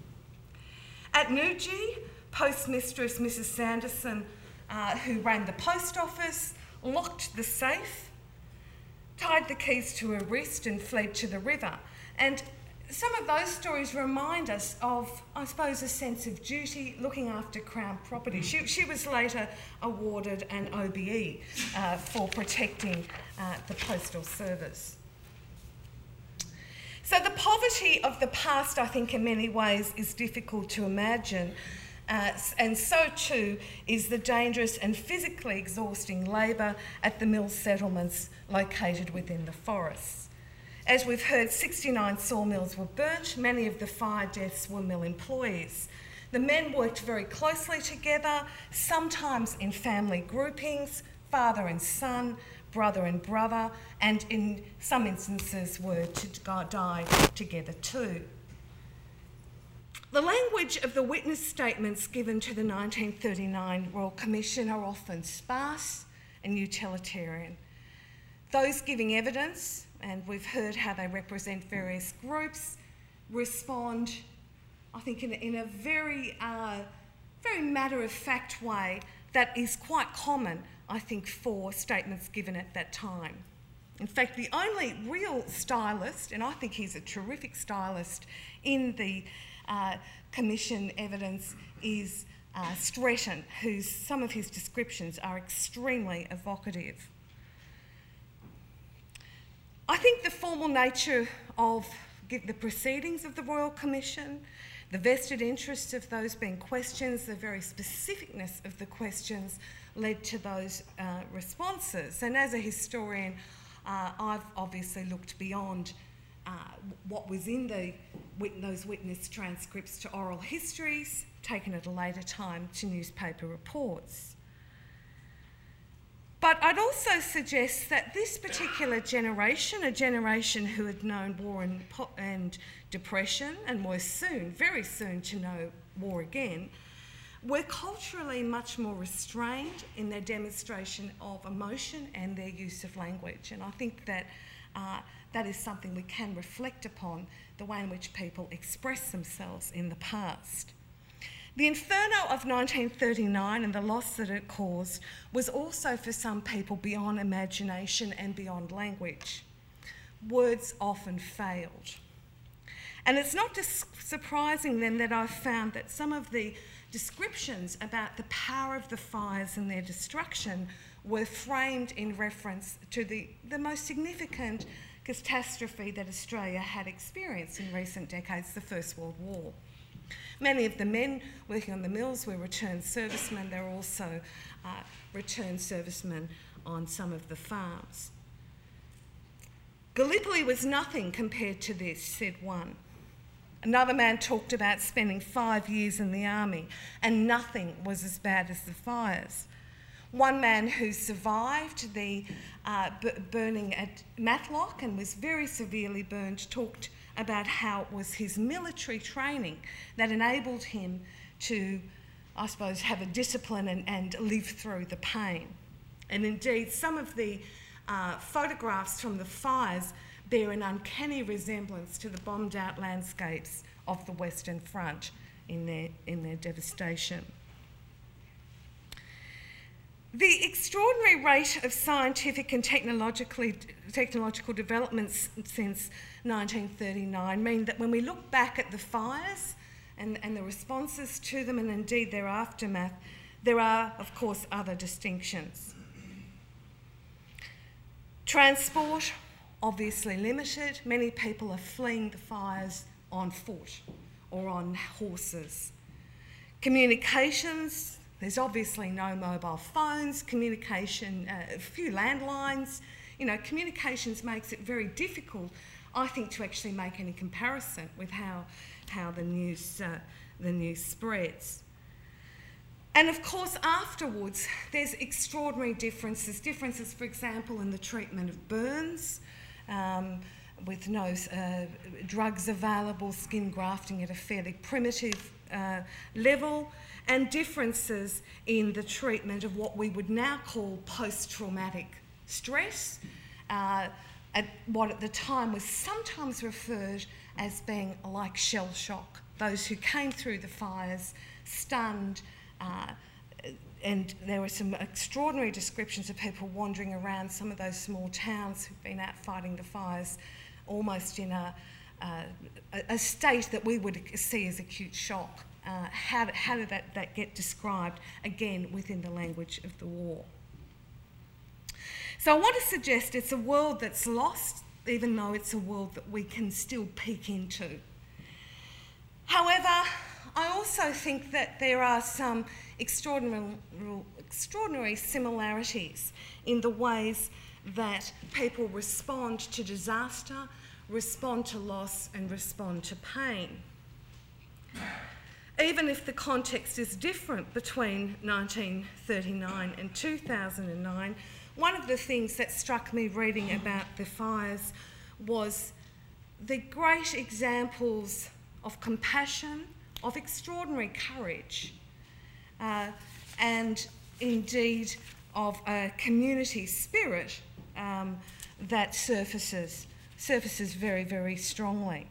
At Newgee, postmistress Missus Sanderson, uh, who ran the post office, locked the safe, tied the keys to her wrist and fled to the river. And some of those stories remind us of, I suppose, a sense of duty, looking after Crown property. She, she was later awarded an O B E uh, for protecting uh, the postal service. So the poverty of the past, I think, in many ways is difficult to imagine, uh, and so too is the dangerous and physically exhausting labour at the mill settlements located within the forests. As we've heard, sixty-nine sawmills were burnt. Many of the fire deaths were mill employees. The men worked very closely together, sometimes in family groupings, father and son, brother and brother, and in some instances were to die together too. The language of the witness statements given to the nineteen thirty-nine Royal Commission are often sparse and utilitarian. Those giving evidence, and we've heard how they represent various groups, respond, I think, in, in a very, uh, very matter-of-fact way that is quite common, I think, for statements given at that time. In fact, the only real stylist, and I think he's a terrific stylist, in the uh, Commission evidence is uh, Stretton, whose some of his descriptions are extremely evocative. I think the formal nature of the proceedings of the Royal Commission, the vested interests of those being questions, the very specificness of the questions led to those uh, responses. And as a historian, uh, I've obviously looked beyond uh, what was in the, those witness transcripts to oral histories, taken at a later time to newspaper reports. But I'd also suggest that this particular generation, a generation who had known war and, and depression and were soon, very soon to know war again, were culturally much more restrained in their demonstration of emotion and their use of language. And I think that uh, that is something we can reflect upon, the way in which people express themselves in the past. The inferno of nineteen thirty-nine and the loss that it caused was also for some people beyond imagination and beyond language. Words often failed. And it's not just surprising then that I've found that some of the descriptions about the power of the fires and their destruction were framed in reference to the, the most significant catastrophe that Australia had experienced in recent decades, the First World War. Many of the men working on the mills were returned servicemen. They were also uh, returned servicemen on some of the farms. Gallipoli was nothing compared to this, said one. Another man talked about spending five years in the army, and nothing was as bad as the fires. One man who survived the uh, b- burning at Matlock and was very severely burned talked about how it was his military training that enabled him to, I suppose, have a discipline and, and live through the pain. And indeed, some of the uh, photographs from the fires bear an uncanny resemblance to the bombed out landscapes of the Western Front in their, in their devastation. The extraordinary rate of scientific and technologically, technological developments since nineteen thirty-nine mean that when we look back at the fires and, and the responses to them, and indeed their aftermath, there are, of course, other distinctions. Transport, obviously limited. Many people are fleeing the fires on foot or on horses. Communications, there's obviously no mobile phones, communication, uh, a few landlines. You know, communications makes it very difficult, I think, to actually make any comparison with how, how the news, uh, the news spreads. And of course, afterwards, there's extraordinary differences. Differences, for example, in the treatment of burns, um, with no uh, drugs available, skin grafting at a fairly primitive uh, level, and differences in the treatment of what we would now call post-traumatic stress, uh, at what at the time was sometimes referred as being like shell shock. Those who came through the fires, stunned, uh, and there were some extraordinary descriptions of people wandering around some of those small towns who've been out fighting the fires, almost in a, uh, a state that we would see as acute shock. Uh, how, how did that, that get described, again, within the language of the war? So I want to suggest it's a world that's lost, even though it's a world that we can still peek into. However, I also think that there are some extraordinary, extraordinary similarities in the ways that people respond to disaster, respond to loss, and respond to pain. Even if the context is different between nineteen thirty-nine and two thousand nine, one of the things that struck me reading about the fires was the great examples of compassion, of extraordinary courage, uh, and indeed of a community spirit um, that surfaces, surfaces very, very strongly.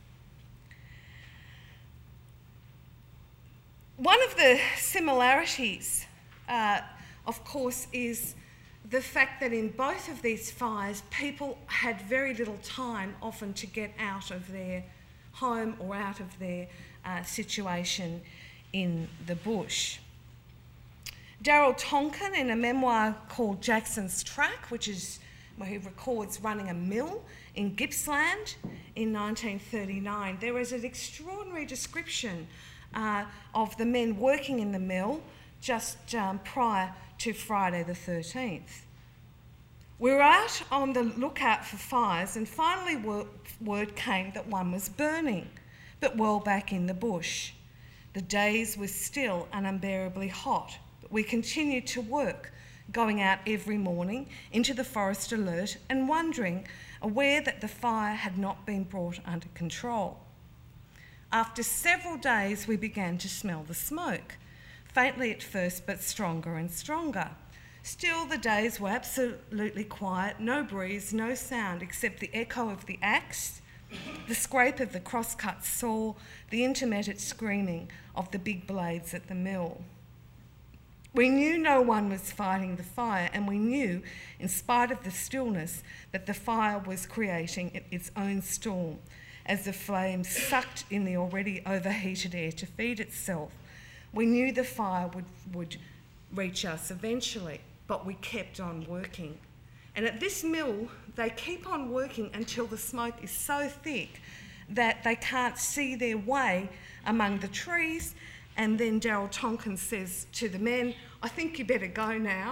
One of the similarities, uh, of course, is the fact that in both of these fires, people had very little time often to get out of their home or out of their uh, situation in the bush. Darrell Tonkin, in a memoir called Jackson's Track, which is where he records running a mill in Gippsland in nineteen thirty-nine, there is an extraordinary description uh, of the men working in the mill just um, prior to Friday the thirteenth. We were out on the lookout for fires, and finally word came that one was burning, but well back in the bush. The days were still and unbearably hot, but we continued to work, going out every morning into the forest alert and wondering, aware that the fire had not been brought under control. After several days, we began to smell the smoke, faintly at first, but stronger and stronger. Still, the days were absolutely quiet, no breeze, no sound except the echo of the axe, the scrape of the cross-cut saw, the intermittent screaming of the big blades at the mill. We knew no one was fighting the fire, and we knew, in spite of the stillness, that the fire was creating its own storm as the flames sucked in the already overheated air to feed itself. We knew the fire would, would reach us eventually, but we kept on working. And at this mill, they keep on working until the smoke is so thick that they can't see their way among the trees. And then Darrell Tonkin says to the men, I think you better go now.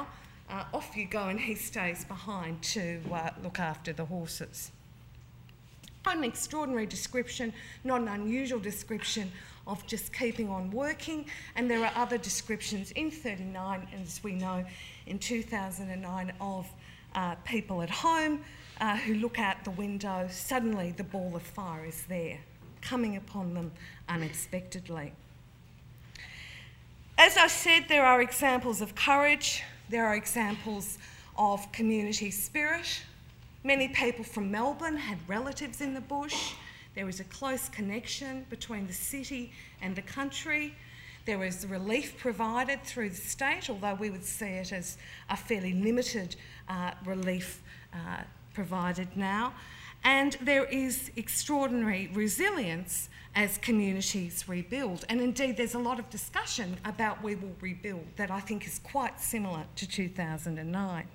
uh, off you go, and he stays behind to uh, look after the horses. An extraordinary description, not an unusual description of just keeping on working, and there are other descriptions in thirty-nine, as we know, in two thousand nine, of uh, people at home uh, who look out the window, suddenly the ball of fire is there, coming upon them unexpectedly. As I said, there are examples of courage, there are examples of community spirit. Many people from Melbourne had relatives in the bush. There was a close connection between the city and the country. There was relief provided through the state, although we would see it as a fairly limited uh, relief uh, provided now. And there is extraordinary resilience as communities rebuild. And indeed, there's a lot of discussion about we will rebuild that I think is quite similar to two thousand nine.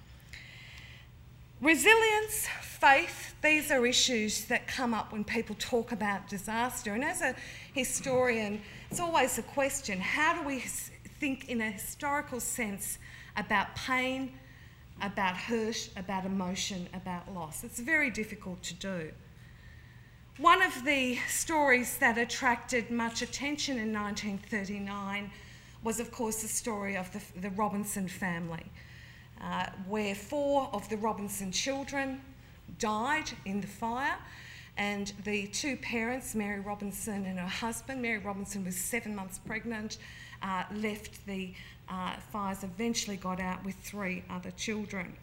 Resilience, faith, these are issues that come up when people talk about disaster. And as a historian, it's always a question, how do we think in a historical sense about pain, about hurt, about emotion, about loss? It's very difficult to do. One of the stories that attracted much attention in nineteen thirty-nine was, of course, the story of the, the Robinson family. Uh, where four of the Robinson children died in the fire, and the two parents, Mary Robinson and her husband, Mary Robinson was seven months pregnant, uh, left the uh, fires, eventually got out with three other children.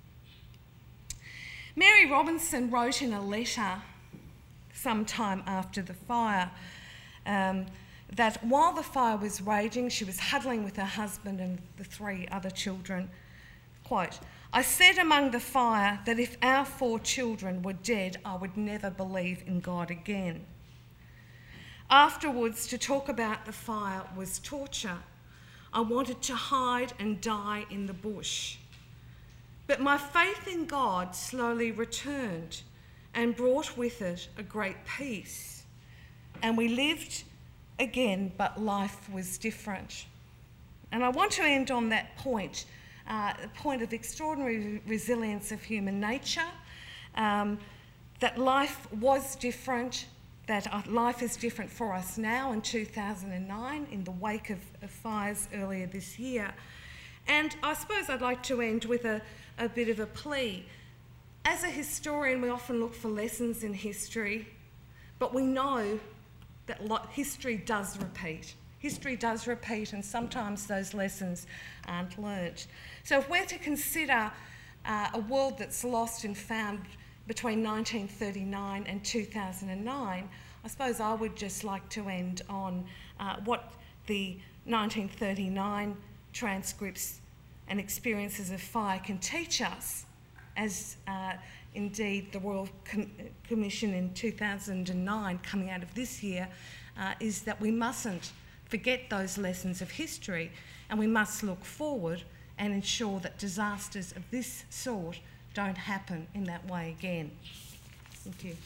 Mary Robinson wrote in a letter sometime after the fire um, that while the fire was raging, she was huddling with her husband and the three other children. Quote, "I said among the fire that if our four children were dead, I would never believe in God again. Afterwards, to talk about the fire was torture. I wanted to hide and die in the bush. But my faith in God slowly returned and brought with it a great peace. And we lived again, but life was different." And I want to end on that point. Uh, a point of extraordinary resilience of human nature, um, that life was different, that uh, life is different for us now in two thousand nine in the wake of, of fires earlier this year. And I suppose I'd like to end with a, a bit of a plea. As a historian, we often look for lessons in history, but we know that history does repeat. History does repeat, and sometimes those lessons aren't learnt. So if we're to consider uh, a world that's lost and found between nineteen thirty-nine and two thousand nine, I suppose I would just like to end on uh, what the nineteen thirty-nine transcripts and experiences of fire can teach us, as uh, indeed the Royal Com- Commission in two thousand nine coming out of this year, uh, is that we mustn't forget those lessons of history, and we must look forward and ensure that disasters of this sort don't happen in that way again. Thank you.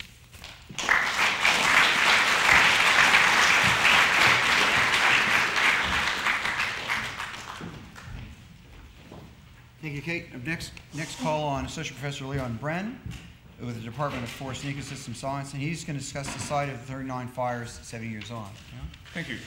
Thank you, Kate. Next, next call on Associate Professor Leon Bren with the Department of Forest and Ecosystem Science, and he's going to discuss the site of the thirty-nine fires seventy years on. Yeah? Thank you.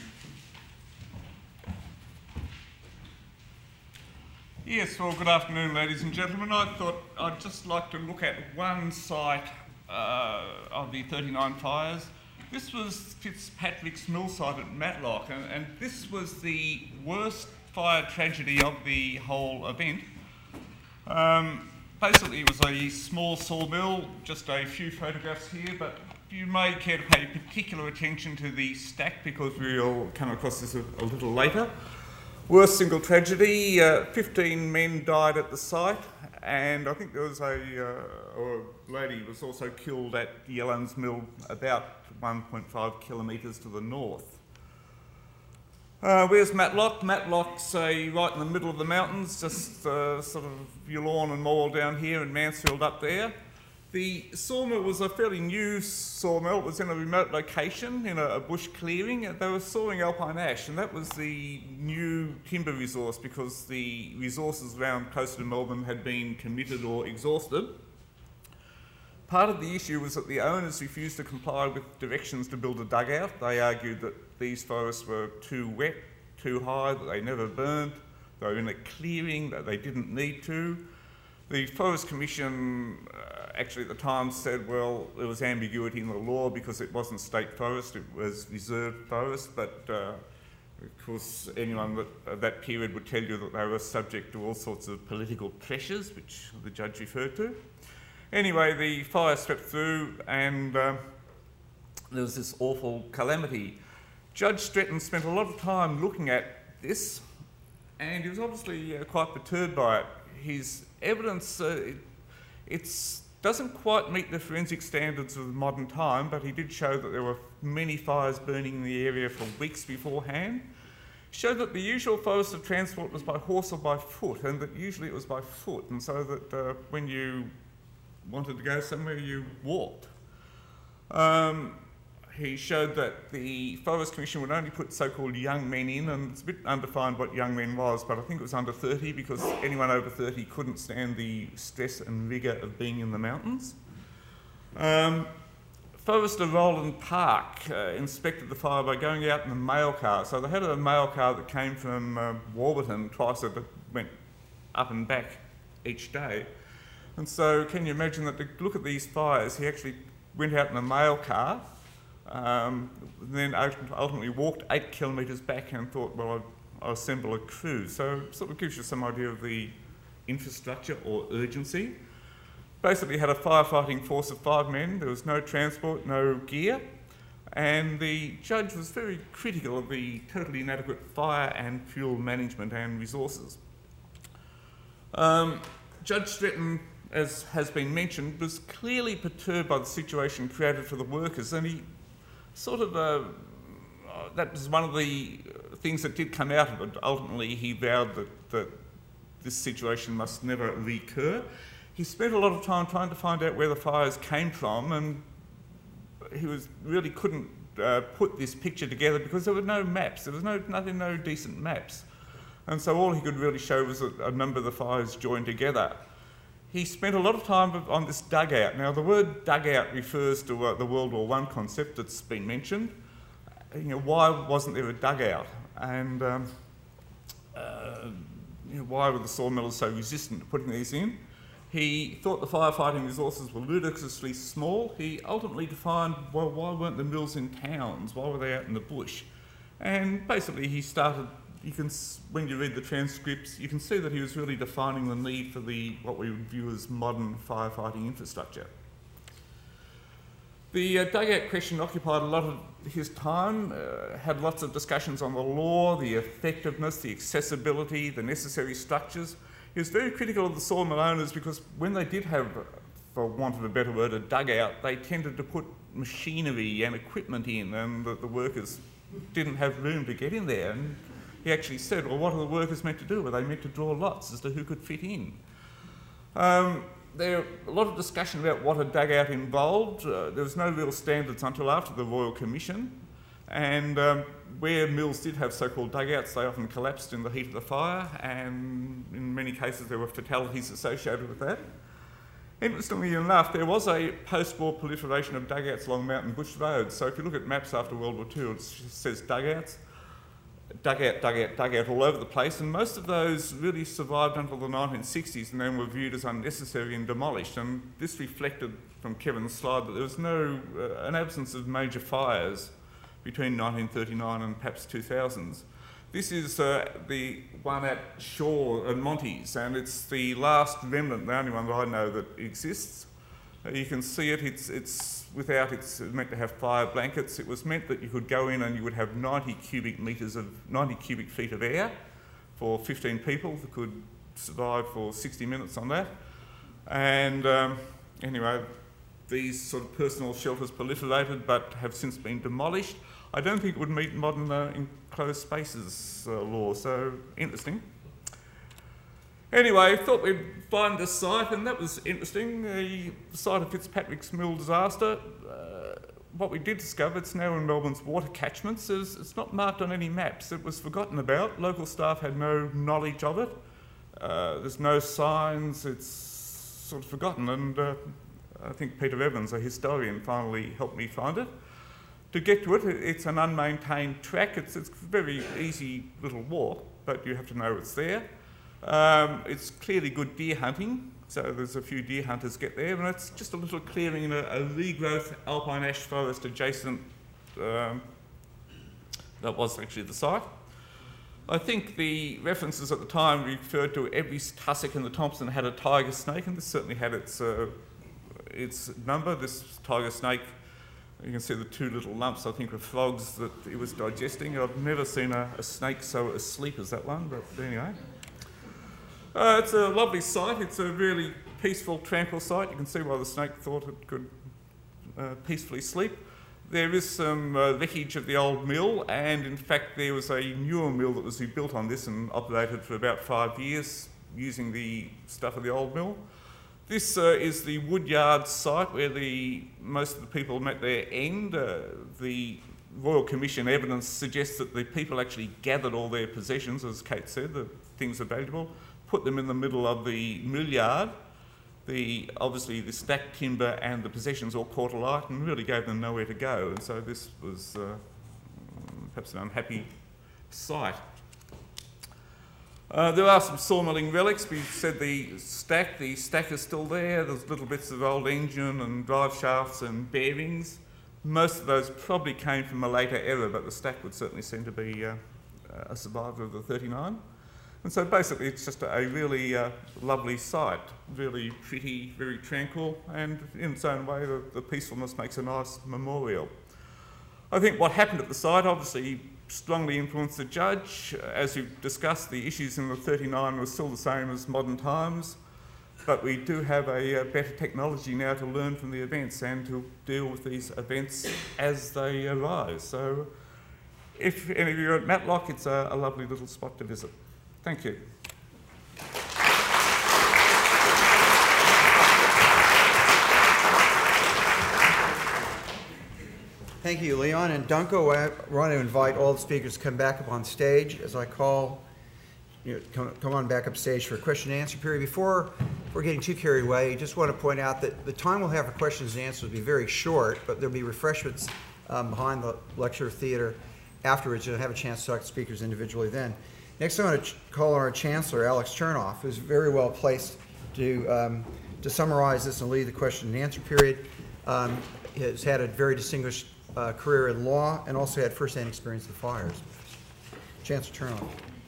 Yes, well, good afternoon, ladies and gentlemen. I thought I'd just like to look at one site uh, of the thirty-nine fires. This was Fitzpatrick's Mill site at Matlock, and, and this was the worst fire tragedy of the whole event. Um, basically, it was a small sawmill, just a few photographs here, but you may care to pay particular attention to the stack because we'll come across this a, a little later. Worst single tragedy, uh, fifteen men died at the site, and I think there was a, uh, a lady who was also killed at Yellowns Mill about one point five kilometres to the north. Uh, where's Matlock? Matlock's uh, right in the middle of the mountains, just uh, sort of Yallourn and Morwell down here and Mansfield up there. The sawmill was a fairly new sawmill. It was in a remote location in a, a bush clearing. They were sawing alpine ash, and that was the new timber resource because the resources around closer to Melbourne had been committed or exhausted. Part of the issue was that the owners refused to comply with directions to build a dugout. They argued that these forests were too wet, too high, that they never burnt, they were in a clearing, that they didn't need to. The Forest Commission uh, actually at the time said, well, there was ambiguity in the law because it wasn't state forest, it was reserved forest, but uh, of course anyone that, uh, that period would tell you that they were subject to all sorts of political pressures, which the judge referred to. Anyway, the fire swept through and uh, there was this awful calamity. Judge Stretton spent a lot of time looking at this and he was obviously uh, quite perturbed by it. His evidence uh, it it's, doesn't quite meet the forensic standards of the modern time, but he did show that there were many fires burning in the area for weeks beforehand. Showed that the usual forest of transport was by horse or by foot, and that usually it was by foot, and so that uh, when you wanted to go somewhere, you walked. Um, He showed that the Forest Commission would only put so-called young men in, and it's a bit undefined what young men was, but I think it was under thirty because anyone over thirty couldn't stand the stress and rigour of being in the mountains. Um, Forester Roland Park uh, inspected the fire by going out in a mail car. So they had a mail car that came from uh, Warburton twice, that went up and back each day. And so can you imagine that to look at these fires, he actually went out in a mail car, Um, then ultimately walked eight kilometres back and thought, well, I'll, I'll assemble a crew. So it sort of gives you some idea of the infrastructure or urgency. Basically had a firefighting force of five men. There was no transport, no gear. And the judge was very critical of the totally inadequate fire and fuel management and resources. Um, Judge Stretton, as has been mentioned, was clearly perturbed by the situation created for the workers, and he sort of, uh, that was one of the things that did come out of it. Ultimately, he vowed that, that this situation must never recur. He spent a lot of time trying to find out where the fires came from, and he was really couldn't uh, put this picture together because there were no maps. There was no, nothing, no decent maps. And so all he could really show was that a number of the fires joined together. He spent a lot of time on this dugout. Now, the word dugout refers to uh, the World War One concept that's been mentioned. You know, why wasn't there a dugout? And um, uh, you know, why were the sawmillers so resistant to putting these in? He thought the firefighting resources were ludicrously small. He ultimately defined, well, why weren't the mills in towns? Why were they out in the bush? And basically he started, you can, when you read the transcripts, you can see that he was really defining the need for the, what we would view as modern firefighting infrastructure. The uh, dugout question occupied a lot of his time, uh, had lots of discussions on the law, the effectiveness, the accessibility, the necessary structures. He was very critical of the sawmill owners because when they did have, for want of a better word, a dugout, they tended to put machinery and equipment in, and the, the workers didn't have room to get in there. And he actually said, well, what are the workers meant to do? Were they meant to draw lots as to who could fit in? Um, there was a lot of discussion about what a dugout involved. Uh, there was no real standards until after the Royal Commission. And um, where mills did have so-called dugouts, they often collapsed in the heat of the fire, and in many cases there were fatalities associated with that. Interestingly enough, there was a post-war proliferation of dugouts along mountain bush roads. So if you look at maps after World War Two, it says dugouts, dugout, dugout, dugout all over the place, and most of those really survived until the nineteen sixties and then were viewed as unnecessary and demolished. And this reflected from Kevin's slide that there was no, uh, an absence of major fires between nineteen thirty-nine and perhaps two thousands. This is uh, the one at Shaw and Monty's, and it's the last remnant, the only one that I know that exists. Uh, you can see it, it's, it's without, it's meant to have fire blankets. It was meant that you could go in and you would have ninety cubic metres of, ninety cubic feet of air for fifteen people that could survive for sixty minutes on that. And um, anyway, these sort of personal shelters proliferated but have since been demolished. I don't think it would meet modern uh, enclosed spaces uh, law, so interesting. Anyway, thought we'd find this site, and that was interesting. The site of Fitzpatrick's Mill disaster. Uh, what we did discover, it's now in Melbourne's water catchments, is it's not marked on any maps. It was forgotten about. Local staff had no knowledge of it. Uh, there's no signs. It's sort of forgotten, and uh, I think Peter Evans, a historian, finally helped me find it. To get to it, it's an unmaintained track. It's, it's a very easy little walk, but you have to know it's there. Um, it's clearly good deer hunting, so there's a few deer hunters get there, and it's just a little clearing in a, a regrowth alpine ash forest adjacent. Um, that was actually the site. I think the references at the time referred to every tussock in the Thompson had a tiger snake, and this certainly had its, uh, its number. This tiger snake, you can see the two little lumps, I think, were frogs that it was digesting. I've never seen a, a snake so asleep as that one, but anyway. Uh, it's a lovely site. It's a really peaceful, tranquil site. You can see why the snake thought it could uh, peacefully sleep. There is some uh, wreckage of the old mill, and in fact there was a newer mill that was rebuilt on this and operated for about five years using the stuff of the old mill. This uh, is the Woodyard site where the, most of the people met their end. Uh, the Royal Commission evidence suggests that the people actually gathered all their possessions, as Kate said, the things are valuable, put them in the middle of the mill yard. The, obviously the stacked timber and the possessions all caught alight and really gave them nowhere to go, and so this was uh, perhaps an unhappy site. Uh, there are some sawmilling relics. We said the stack, the stack is still there. There's little bits of old engine and drive shafts and bearings. Most of those probably came from a later era, but the stack would certainly seem to be uh, a survivor of the thirty-nine. And so basically it's just a really uh, lovely site, really pretty, very tranquil, and in its own way the, the peacefulness makes a nice memorial. I think what happened at the site obviously strongly influenced the judge. As we've discussed, the issues in the thirty-nine were still the same as modern times, but we do have a, a better technology now to learn from the events and to deal with these events as they arise. So if any of you are at Matlock, it's a, a lovely little spot to visit. Thank you. Thank you, Leon. And Dunco, I want to invite all the speakers to come back up on stage as I call, you know, come, come on back up stage for a question and answer period. Before we're getting too carried away, I just want to point out that the time we'll have for questions and answers will be very short, but there'll be refreshments um, behind the lecture theater afterwards. You'll have a chance to talk to speakers individually then. Next, I want to call on our Chancellor, Alex Chernoff, who's very well placed to, um, to summarize this and lead the question and answer period. Um, he has had a very distinguished uh, career in law and also had first-hand experience with fires. Chancellor Chernoff.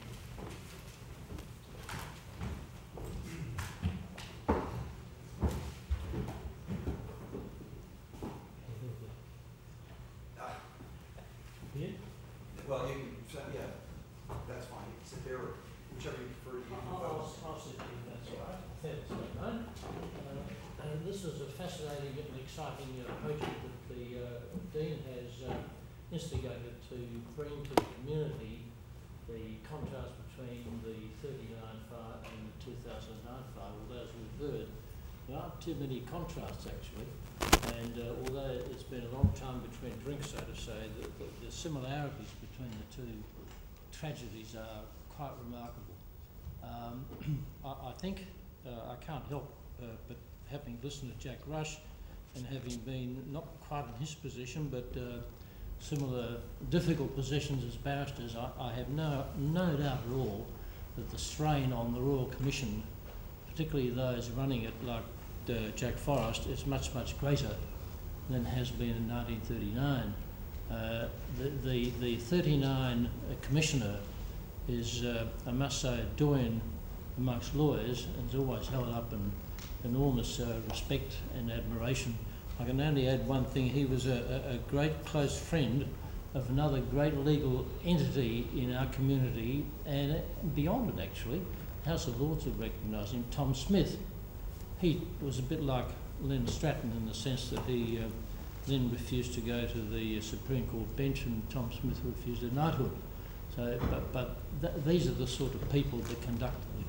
Well, you can, yeah, that's fine. You can sit there, or whichever you prefer. You can I'll, I'll, I'll sit there, that's all right. Thanks, mate. Uh, and this is a fascinating and exciting uh, project that the uh, Dean has uh, instigated to bring to the community the contrast between the thirty-nine fire and the two thousand nine fire. Although, as we've heard, there aren't too many contrasts actually. And uh, although it's been a long time between drinks, so to say, the, the, the similarities between the two tragedies are quite remarkable. Um, I, I think uh, I can't help uh, but having listened to Jack Rush and having been not quite in his position, but uh, similar difficult positions as barristers, I, I have no, no doubt at all that the strain on the Royal Commission, particularly those running it like Uh, Jack Forrest, is much, much greater than has been in nineteen thirty-nine. Uh, the, the, the thirty-nine uh, commissioner is, uh, I must say, a doyen amongst lawyers and is always held up in enormous uh, respect and admiration. I can only add one thing. He was a, a, a great close friend of another great legal entity in our community and beyond it actually. House of Lords would recognise him, Tom Smith. He was a bit like Len Stratton in the sense that he uh, then refused to go to the uh, Supreme Court bench and Tom Smith refused a knighthood. So, but, but th these are the sort of people that conduct the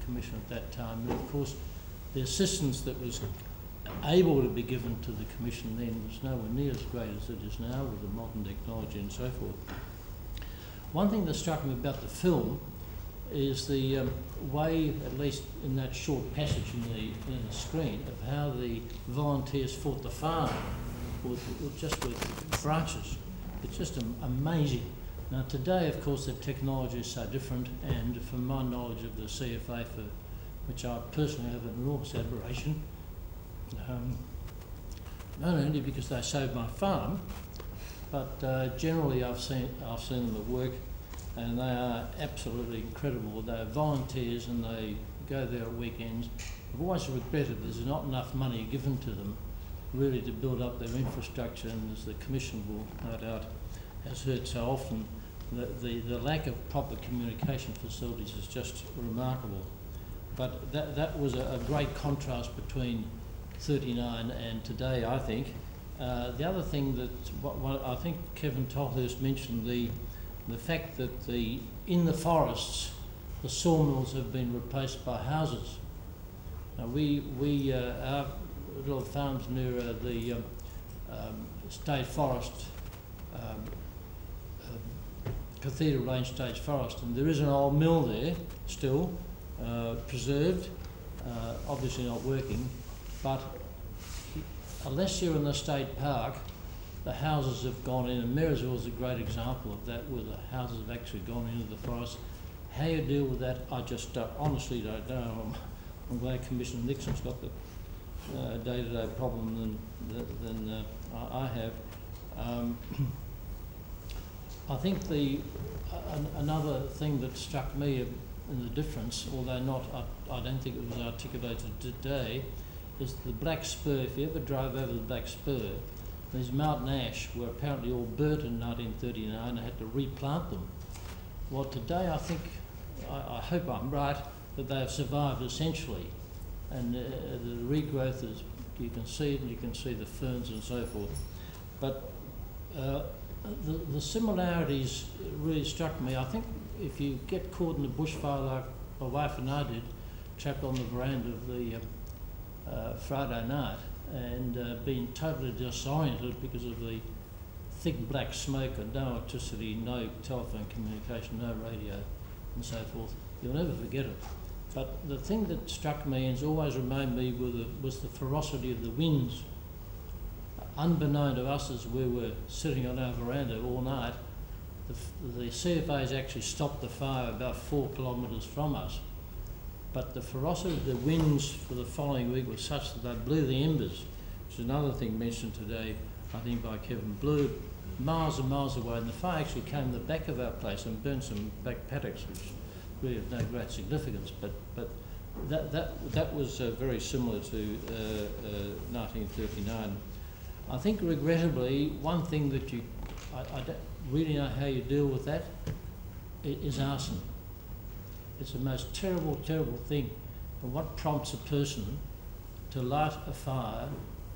Commission at that time. And of course, the assistance that was able to be given to the Commission then was nowhere near as great as it is now with the modern technology and so forth. One thing that struck me about the film is the um, way, at least in that short passage in the, in the screen, of how the volunteers fought the fire with, with just with branches. It's just am amazing. Now today, of course, the technology is so different, and from my knowledge of the C F A, for which I personally have an enormous admiration, um, not only because they saved my farm, but uh, generally I've seen, I've seen them at work, and they are absolutely incredible. They're volunteers and they go there at weekends. I've always regretted there's not enough money given to them really to build up their infrastructure, and as the Commission will no doubt has heard so often, the, the, the lack of proper communication facilities is just remarkable. But that, that was a, a great contrast between thirty-nine and today, I think. Uh, the other thing that what, what I think Kevin Tolhurst mentioned, the the fact that the in the forests the sawmills have been replaced by houses. Now we we uh, our little farms near uh, the um, um, State Forest, um, um, Cathedral Range State Forest, and there is an old mill there still uh, preserved, uh, obviously not working, but unless you're in the state park, the houses have gone in, and Marysville is a great example of that, where the houses have actually gone into the forest. How you deal with that, I just uh, honestly don't know. I'm, I'm glad Commissioner Nixon's got the uh, day-to-day problem than, than uh, I, I have. Um, I think the uh, an, another thing that struck me in the difference, although not, I, I don't think it was articulated today, is the Black Spur. If you ever drove over the Black Spur, these mountain ash were apparently all burnt in nineteen thirty-nine and had to replant them. Well, today I think, I, I hope I'm right, that they have survived essentially, and uh, the regrowth is, you can see it, and you can see the ferns and so forth. But uh, the, the similarities really struck me. I think if you get caught in a bushfire like my wife and I did, trapped on the veranda of the uh, uh, Friday night, and uh, being totally disoriented because of the thick black smoke and no electricity, no telephone communication, no radio and so forth, you'll never forget it. But the thing that struck me and has always remained me with the, was the ferocity of the winds. Unbeknown to us as we were sitting on our veranda all night, the, the C F As actually stopped the fire about four kilometres from us. But the ferocity of the winds for the following week was such that they blew the embers, which is another thing mentioned today, I think by Kevin, blew miles and miles away, and the fire actually came the back of our place and burned some back paddocks, which really have no great significance, but, but that, that, that was uh, very similar to uh, uh, nineteen thirty-nine. I think regrettably, one thing that you, I, I don't really know how you deal with that, is arson. It's the most terrible, terrible thing. And what prompts a person to light a fire,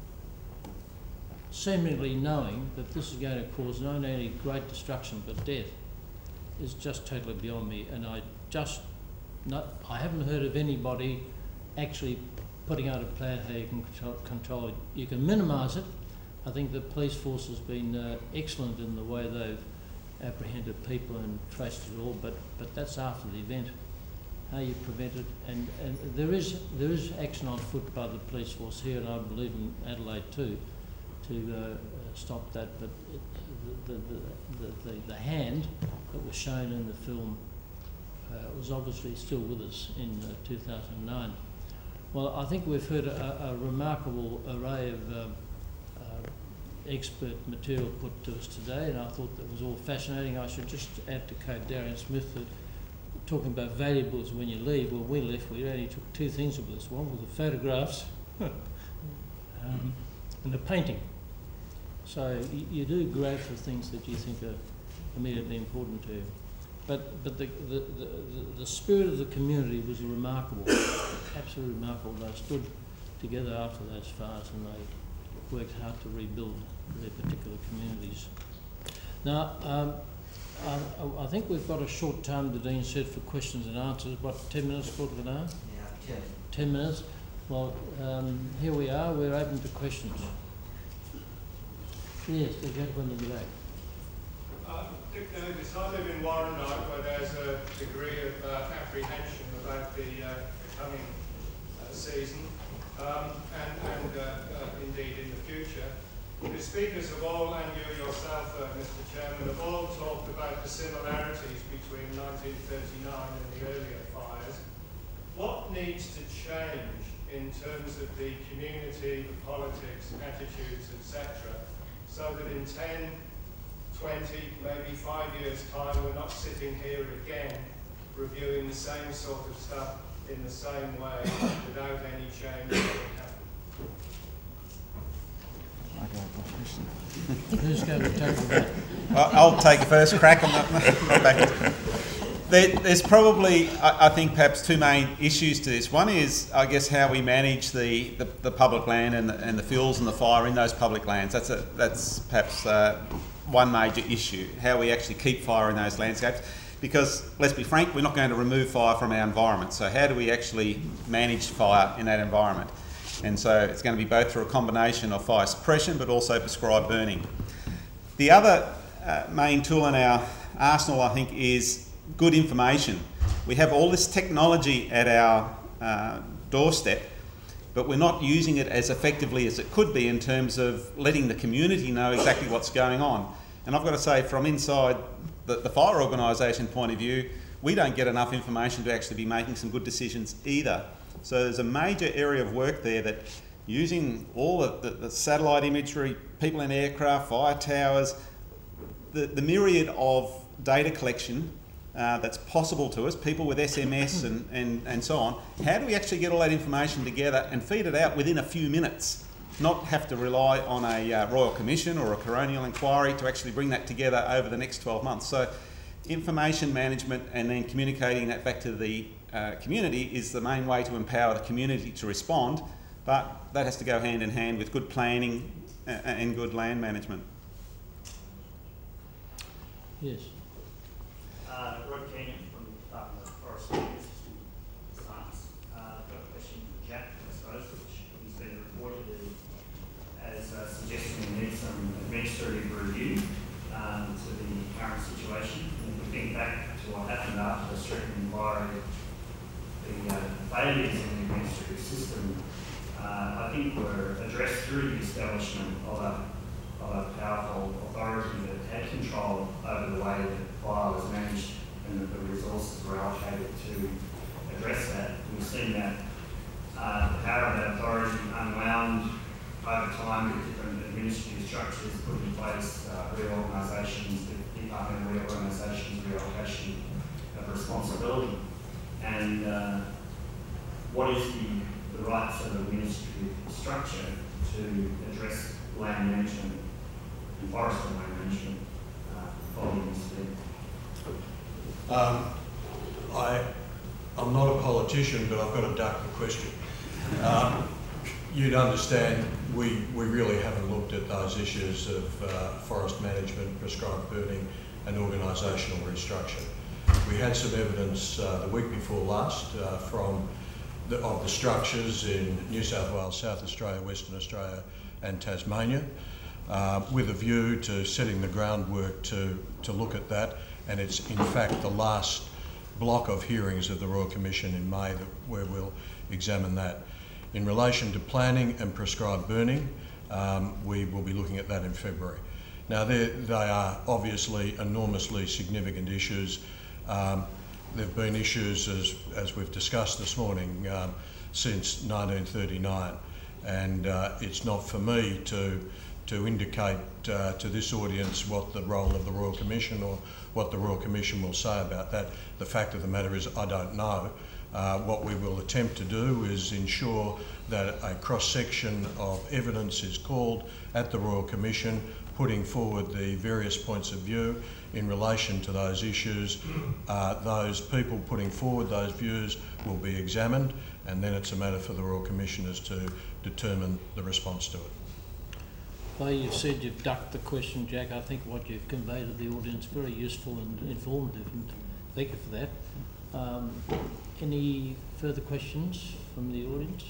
seemingly knowing that this is going to cause not only great destruction but death, is just totally beyond me. And I just, not, I haven't heard of anybody actually putting out a plan how you can control, control it. You can minimise it. I think the police force has been uh, excellent in the way they've apprehended people and traced it all, but, but that's after the event. How you prevent it, and, and there is there is action on foot by the police force here, and I believe in Adelaide too, to uh, stop that. But it, the, the, the, the, the hand that was shown in the film uh, was obviously still with us in uh, two thousand nine. Well, I think we've heard a, a remarkable array of um, uh, expert material put to us today, and I thought that was all fascinating. I should just add to quote Darian Smith that, talking about valuables when you leave, well, we left, we only took two things with us. One was the photographs um, and the painting. So you, you do grab for things that you think are immediately important to you. But, but the, the, the, the spirit of the community was remarkable, absolutely remarkable. They stood together after those fires and they worked hard to rebuild their particular communities. Now, um, Uh, I think we've got a short time, the Dean said, for questions and answers. What, ten minutes, quarter of an hour? Yeah, ten. Ten minutes. Well, um, here we are. We're open to questions. Yes, the gentleman in the back. Uh, Dick Davis, I live in Warrandyte, where there's a degree of uh, apprehension about the uh, coming uh, season um, and, and uh, uh, indeed in the future. The speakers have all, and you yourself, uh, Mister Chairman, have all talked about the similarities between nineteen thirty-nine and the earlier fires. What needs to change in terms of the community, the politics, attitudes, et cetera, so that in ten, twenty, maybe five years' time, we're not sitting here again reviewing the same sort of stuff in the same way without any change having happened? Who's going to tackle that? I'll take a first crack on that. There, there's probably, I, I think, perhaps two main issues to this. One is, I guess, how we manage the, the, the public land and the, and the fuels and the fire in those public lands. That's, a, that's perhaps uh, one major issue, how we actually keep fire in those landscapes. Because, let's be frank, we're not going to remove fire from our environment. So how do we actually manage fire in that environment? And so it's going to be both through a combination of fire suppression but also prescribed burning. The other uh, main tool in our arsenal, I think, is good information. We have all this technology at our uh, doorstep, but we're not using it as effectively as it could be in terms of letting the community know exactly what's going on. And I've got to say, from inside the, the fire organisation point of view, we don't get enough information to actually be making some good decisions either. So there's a major area of work there that, using all of the, the satellite imagery, people in aircraft, fire towers, the, the myriad of data collection uh, that's possible to us, people with S M S and, and, and so on, how do we actually get all that information together and feed it out within a few minutes? Not have to rely on a uh, Royal Commission or a coronial inquiry to actually bring that together over the next twelve months. So information management and then communicating that back to the uh, community is the main way to empower the community to respond, but that has to go hand in hand with good planning and good land management. Yes. Uh, Rod Kenyon from the Department of Forestry and Science. Uh, I've got a question for Jack, I suppose, which has been reported as uh, suggesting we need some administrative review um, to the current situation. And if we think back to what happened after the Streeton inquiry, the uh, failures in the administrative system, uh, I think were addressed through the establishment of a, of a powerful authority that had control over the way that fire was managed and that the resources were allocated to address that. And we've seen that uh, the power of that authority unwound over time with different administrative structures put in place, uh, reorganisations, departmental reorganisations, reallocation of responsibility. And uh, what is the, the right sort of administrative structure to address land management and forest land management uh, following this event? Um, I, I'm not a politician, but I've got to duck the question. Um, you'd understand we, we really haven't looked at those issues of uh, forest management, prescribed burning and organisational restructure. We had some evidence uh, the week before last uh, from the, of the structures in New South Wales, South Australia, Western Australia and Tasmania, uh, with a view to setting the groundwork to, to look at that. And it's in fact the last block of hearings of the Royal Commission in May that, where we'll examine that. In relation to planning and prescribed burning, um, we will be looking at that in February. Now they are obviously enormously significant issues. Um, there have been issues, as, as we've discussed this morning, um, since nineteen thirty-nine, and uh, it's not for me to, to indicate uh, to this audience what the role of the Royal Commission or what the Royal Commission will say about that. The fact of the matter is I don't know. Uh, what we will attempt to do is ensure that a cross-section of evidence is called at the Royal Commission, putting forward the various points of view in relation to those issues. Uh, those people putting forward those views will be examined, and then it's a matter for the Royal Commissioners to determine the response to it. Though you've said you've ducked the question, Jack, I think what you've conveyed to the audience is very useful and informative, and thank you for that. Um, any further questions from the audience?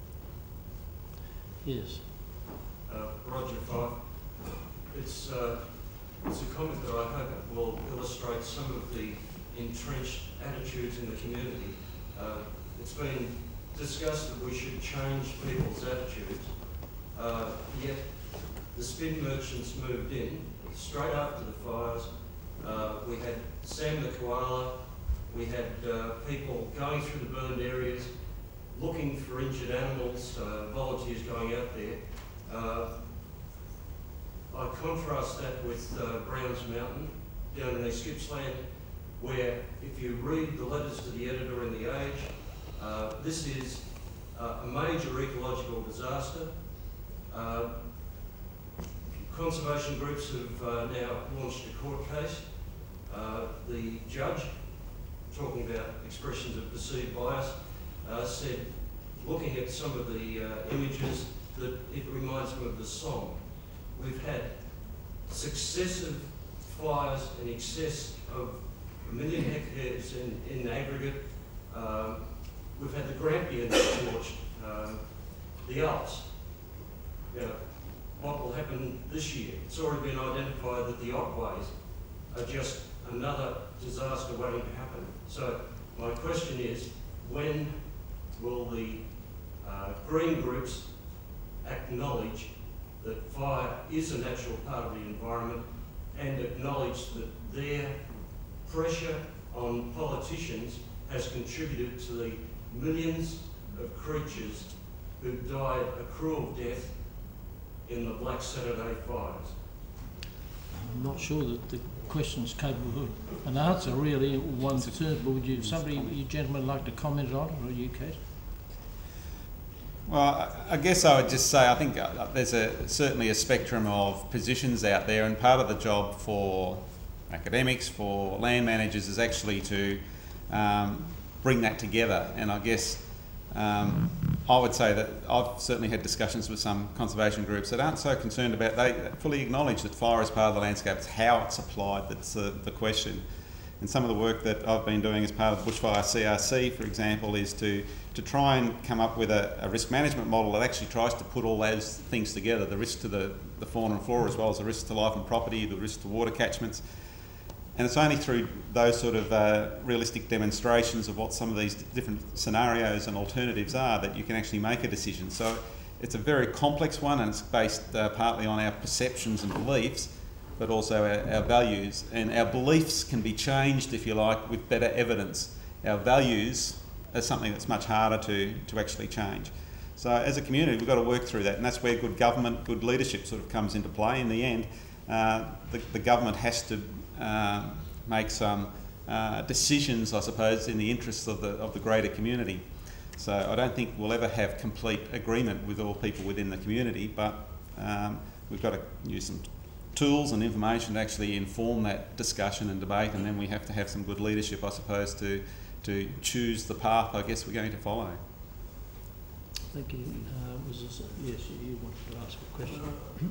Yes. Uh, Roger Fife. It's, uh, it's a comment that I hope will illustrate some of the entrenched attitudes in the community. Uh, it's been discussed that we should change people's attitudes, uh, yet the spin merchants moved in straight after the fires. Uh, we had Sam the koala, we had uh, people going through the burned areas, looking for injured animals, uh, volunteers going out there. Uh, I contrast that with uh, Browns Mountain down in East Gippsland, where if you read the letters to the editor in The Age, uh, this is uh, a major ecological disaster. Uh, conservation groups have uh, now launched a court case. Uh, the judge, talking about expressions of perceived bias, uh, said, looking at some of the uh, images, that it reminds him of the Somme. We've had successive fires in excess of a million hectares in, in aggregate. Um, we've had the Grampians scorched, um, the Alps. You know, what will happen this year? It's already been identified that the Otways are just another disaster waiting to happen. So my question is, when will the uh, green groups acknowledge that fire is a natural part of the environment and acknowledge that their pressure on politicians has contributed to the millions of creatures who died a cruel death in the Black Saturday fires? I'm not sure that the question's capable of an answer really one turn, but would you, somebody, you gentlemen, like to comment on it, or you, Kate? Well, I guess I would just say I think there's a, certainly a spectrum of positions out there, and part of the job for academics, for land managers, is actually to um, bring that together. And I guess um, I would say that I've certainly had discussions with some conservation groups that aren't so concerned about, they fully acknowledge that fire is part of the landscape. It's how it's applied that's the, the question. And some of the work that I've been doing as part of the Bushfire C R C, for example, is to, to try and come up with a, a risk management model that actually tries to put all those things together, the risk to the, the fauna and flora, as well as the risk to life and property, the risk to water catchments. And it's only through those sort of uh, realistic demonstrations of what some of these different scenarios and alternatives are that you can actually make a decision. So it's a very complex one, and it's based uh, partly on our perceptions and beliefs, but also our, our values. And our beliefs can be changed, if you like, with better evidence. Our values are something that's much harder to, to actually change. So as a community, we've got to work through that, and that's where good government, good leadership sort of comes into play. In the end, uh, the, the government has to uh, make some uh, decisions, I suppose, in the interests of the, of the greater community. So I don't think we'll ever have complete agreement with all people within the community, but um, we've got to use some tools and information to actually inform that discussion and debate, and then we have to have some good leadership, I suppose, to, to choose the path I guess we're going to follow. Thank you. Uh, was this a, yes, you wanted to ask a question.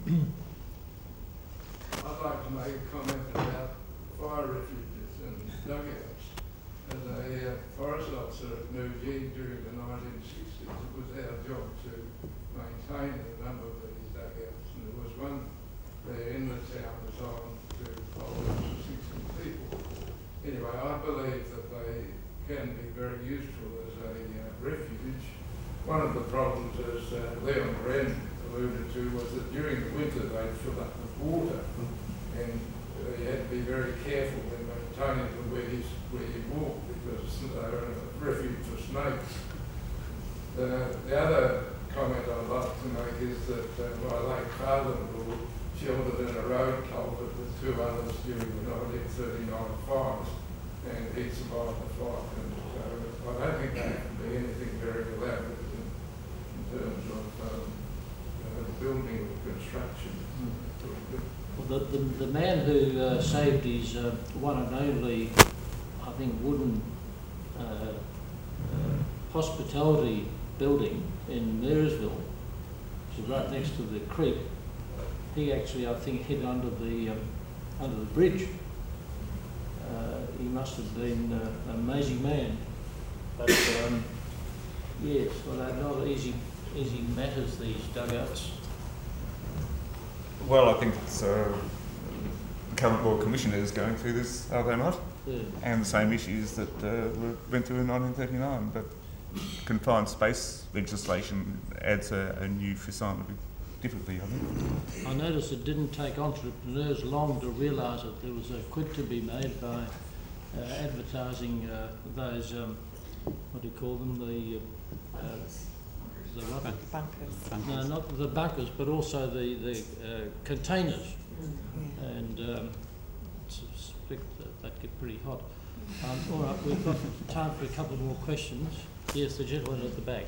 I'd like to make a comment about fire refuges and dugouts. As a uh, forest officer at Newgee during the nineteen sixties, it was our job to maintain a number of these dugouts, and there was one there in the town designed to hold up to sixty people. Anyway, I believe that they can be very useful as a uh, refuge. One of the problems, as uh, Leon Wren alluded to, was that during the winter they'd fill up with water, and uh, you had to be very careful when maintaining them where you, where you walk, because they were a refuge for snakes. Uh, the other comment I'd like to make is that uh, my late father-in-law sheltered in a road culvert with two others during the nineteen thirty-nine fires, and he survived the fire. And so I don't think that can be anything very elaborate in, in terms of um, you know, building or construction. Mm. Well, the, the, the man who uh, saved his uh, one and only, I think, wooden uh, uh, hospitality building in Marysville, which is right next to the creek, he actually, I think, hid under the um, under the bridge. Uh, he must have been uh, an amazing man. But um, yes, well, they're not easy easy matters, these dugouts. Well, I think it's, uh, the current Royal Commissioner is going through this, are they not? Yeah. And the same issues that uh, were, went through in nineteen thirty-nine, but confined space legislation adds a, a new frisson of difficulty, I think. I noticed it didn't take entrepreneurs long to realise that there was a quid to be made by uh, advertising uh, those, um, what do you call them, the, uh, uh, the what? Bunkers. No, not the bunkers, but also the, the uh, containers. Mm. And um, I suspect that that'd get pretty hot. Um, all right, we've got time for a couple more questions. Yes, the gentleman at the back.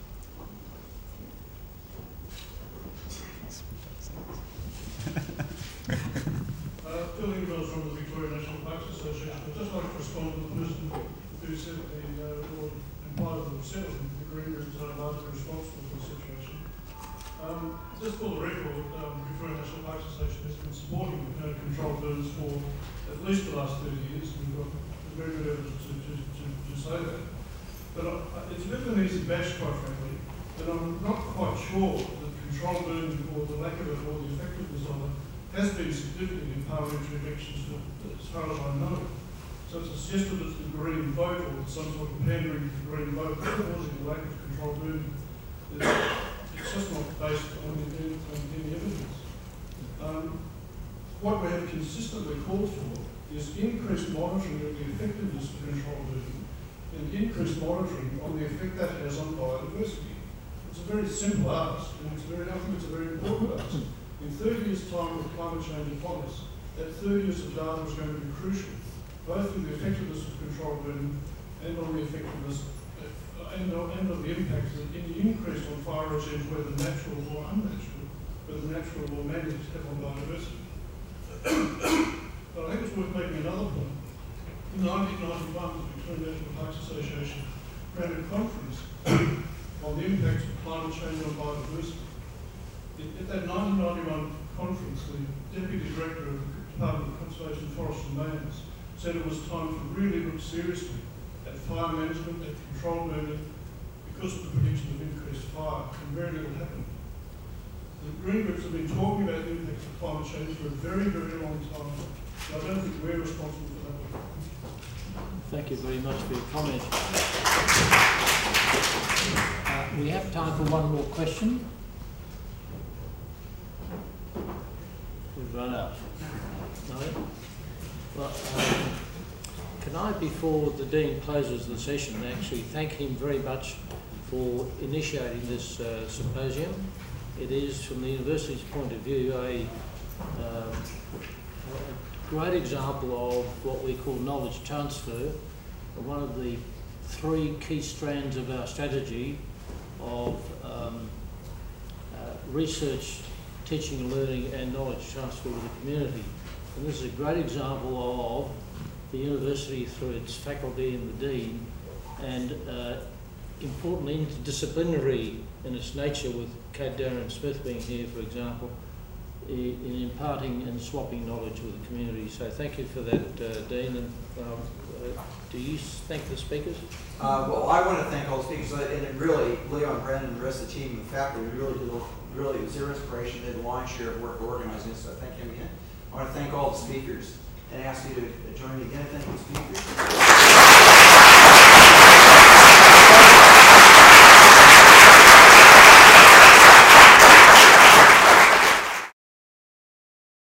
Uh, Phil Ingville from the Victoria National Parks Association. I'd just like to respond to the person who said that the uh, or implied that the settlement, the Green Groups are largely responsible for the situation. Um, just for the record, um, the Victoria National Parks Association has been supporting uh, controlled burns for at least the last thirty years. We've got very good evidence to, to, to, to say that. But uh, it's a bit of an easy bash, quite frankly, and I'm not quite sure that controlled burning or the lack of it or the effectiveness of it has been significant in parliamentary elections as far as I know. So it's suggested that the Green vote or some sort of pandering to the Green vote causing the lack of controlled burning. It's just not based on any, on any evidence. Um, what we have consistently called for is increased monitoring of the effectiveness of controlled burning and increased monitoring on the effect that has on biodiversity. It's a very simple ask, and it's very, I think it's a very important ask. In thirty years' time with climate change upon us, that thirty years of data is going to be crucial, both in the effectiveness of controlled burning and on the effectiveness uh, and, uh, and on the impacts that any increase on fire regimes, whether natural or unnatural, whether natural or managed, have on biodiversity. But I think it's worth making another point. In nineteen ninety-one, the Victorian National Parks Association ran a conference on the impacts of climate change on biodiversity. At that nineteen ninety-one conference, the Deputy Director of the Department of Conservation, Forests and Lands said it was time to really look seriously at fire management, at control burning, because of the prediction of increased fire, and very little happened. The Green Groups have been talking about the impacts of climate change for a very, very long time, so I don't think we're responsible for that. Thank you very much for your comment. Uh, we have time for one more question. We've run out. No? Well, um, can I, before the Dean closes the session, actually thank him very much for initiating this uh, symposium. It is, from the university's point of view, a, uh, a great example of what we call knowledge transfer, one of the three key strands of our strategy of um, uh, research, teaching and learning and knowledge transfer with the community. And this is a great example of the university through its faculty and the dean, and uh, importantly interdisciplinary in its nature, with Kate Darren Smith being here, for example, in imparting and swapping knowledge with the community. So thank you for that, uh, Dean. And um, uh, do you thank the speakers? Uh, well, I want to thank all the speakers, and it really, Leon, Brennan, and the rest of the team and the faculty, we really did, really, it was their inspiration, they did a lion's share of work organizing this, so thank you again. I want to thank all the speakers and ask you to join me again. Thank you, speakers.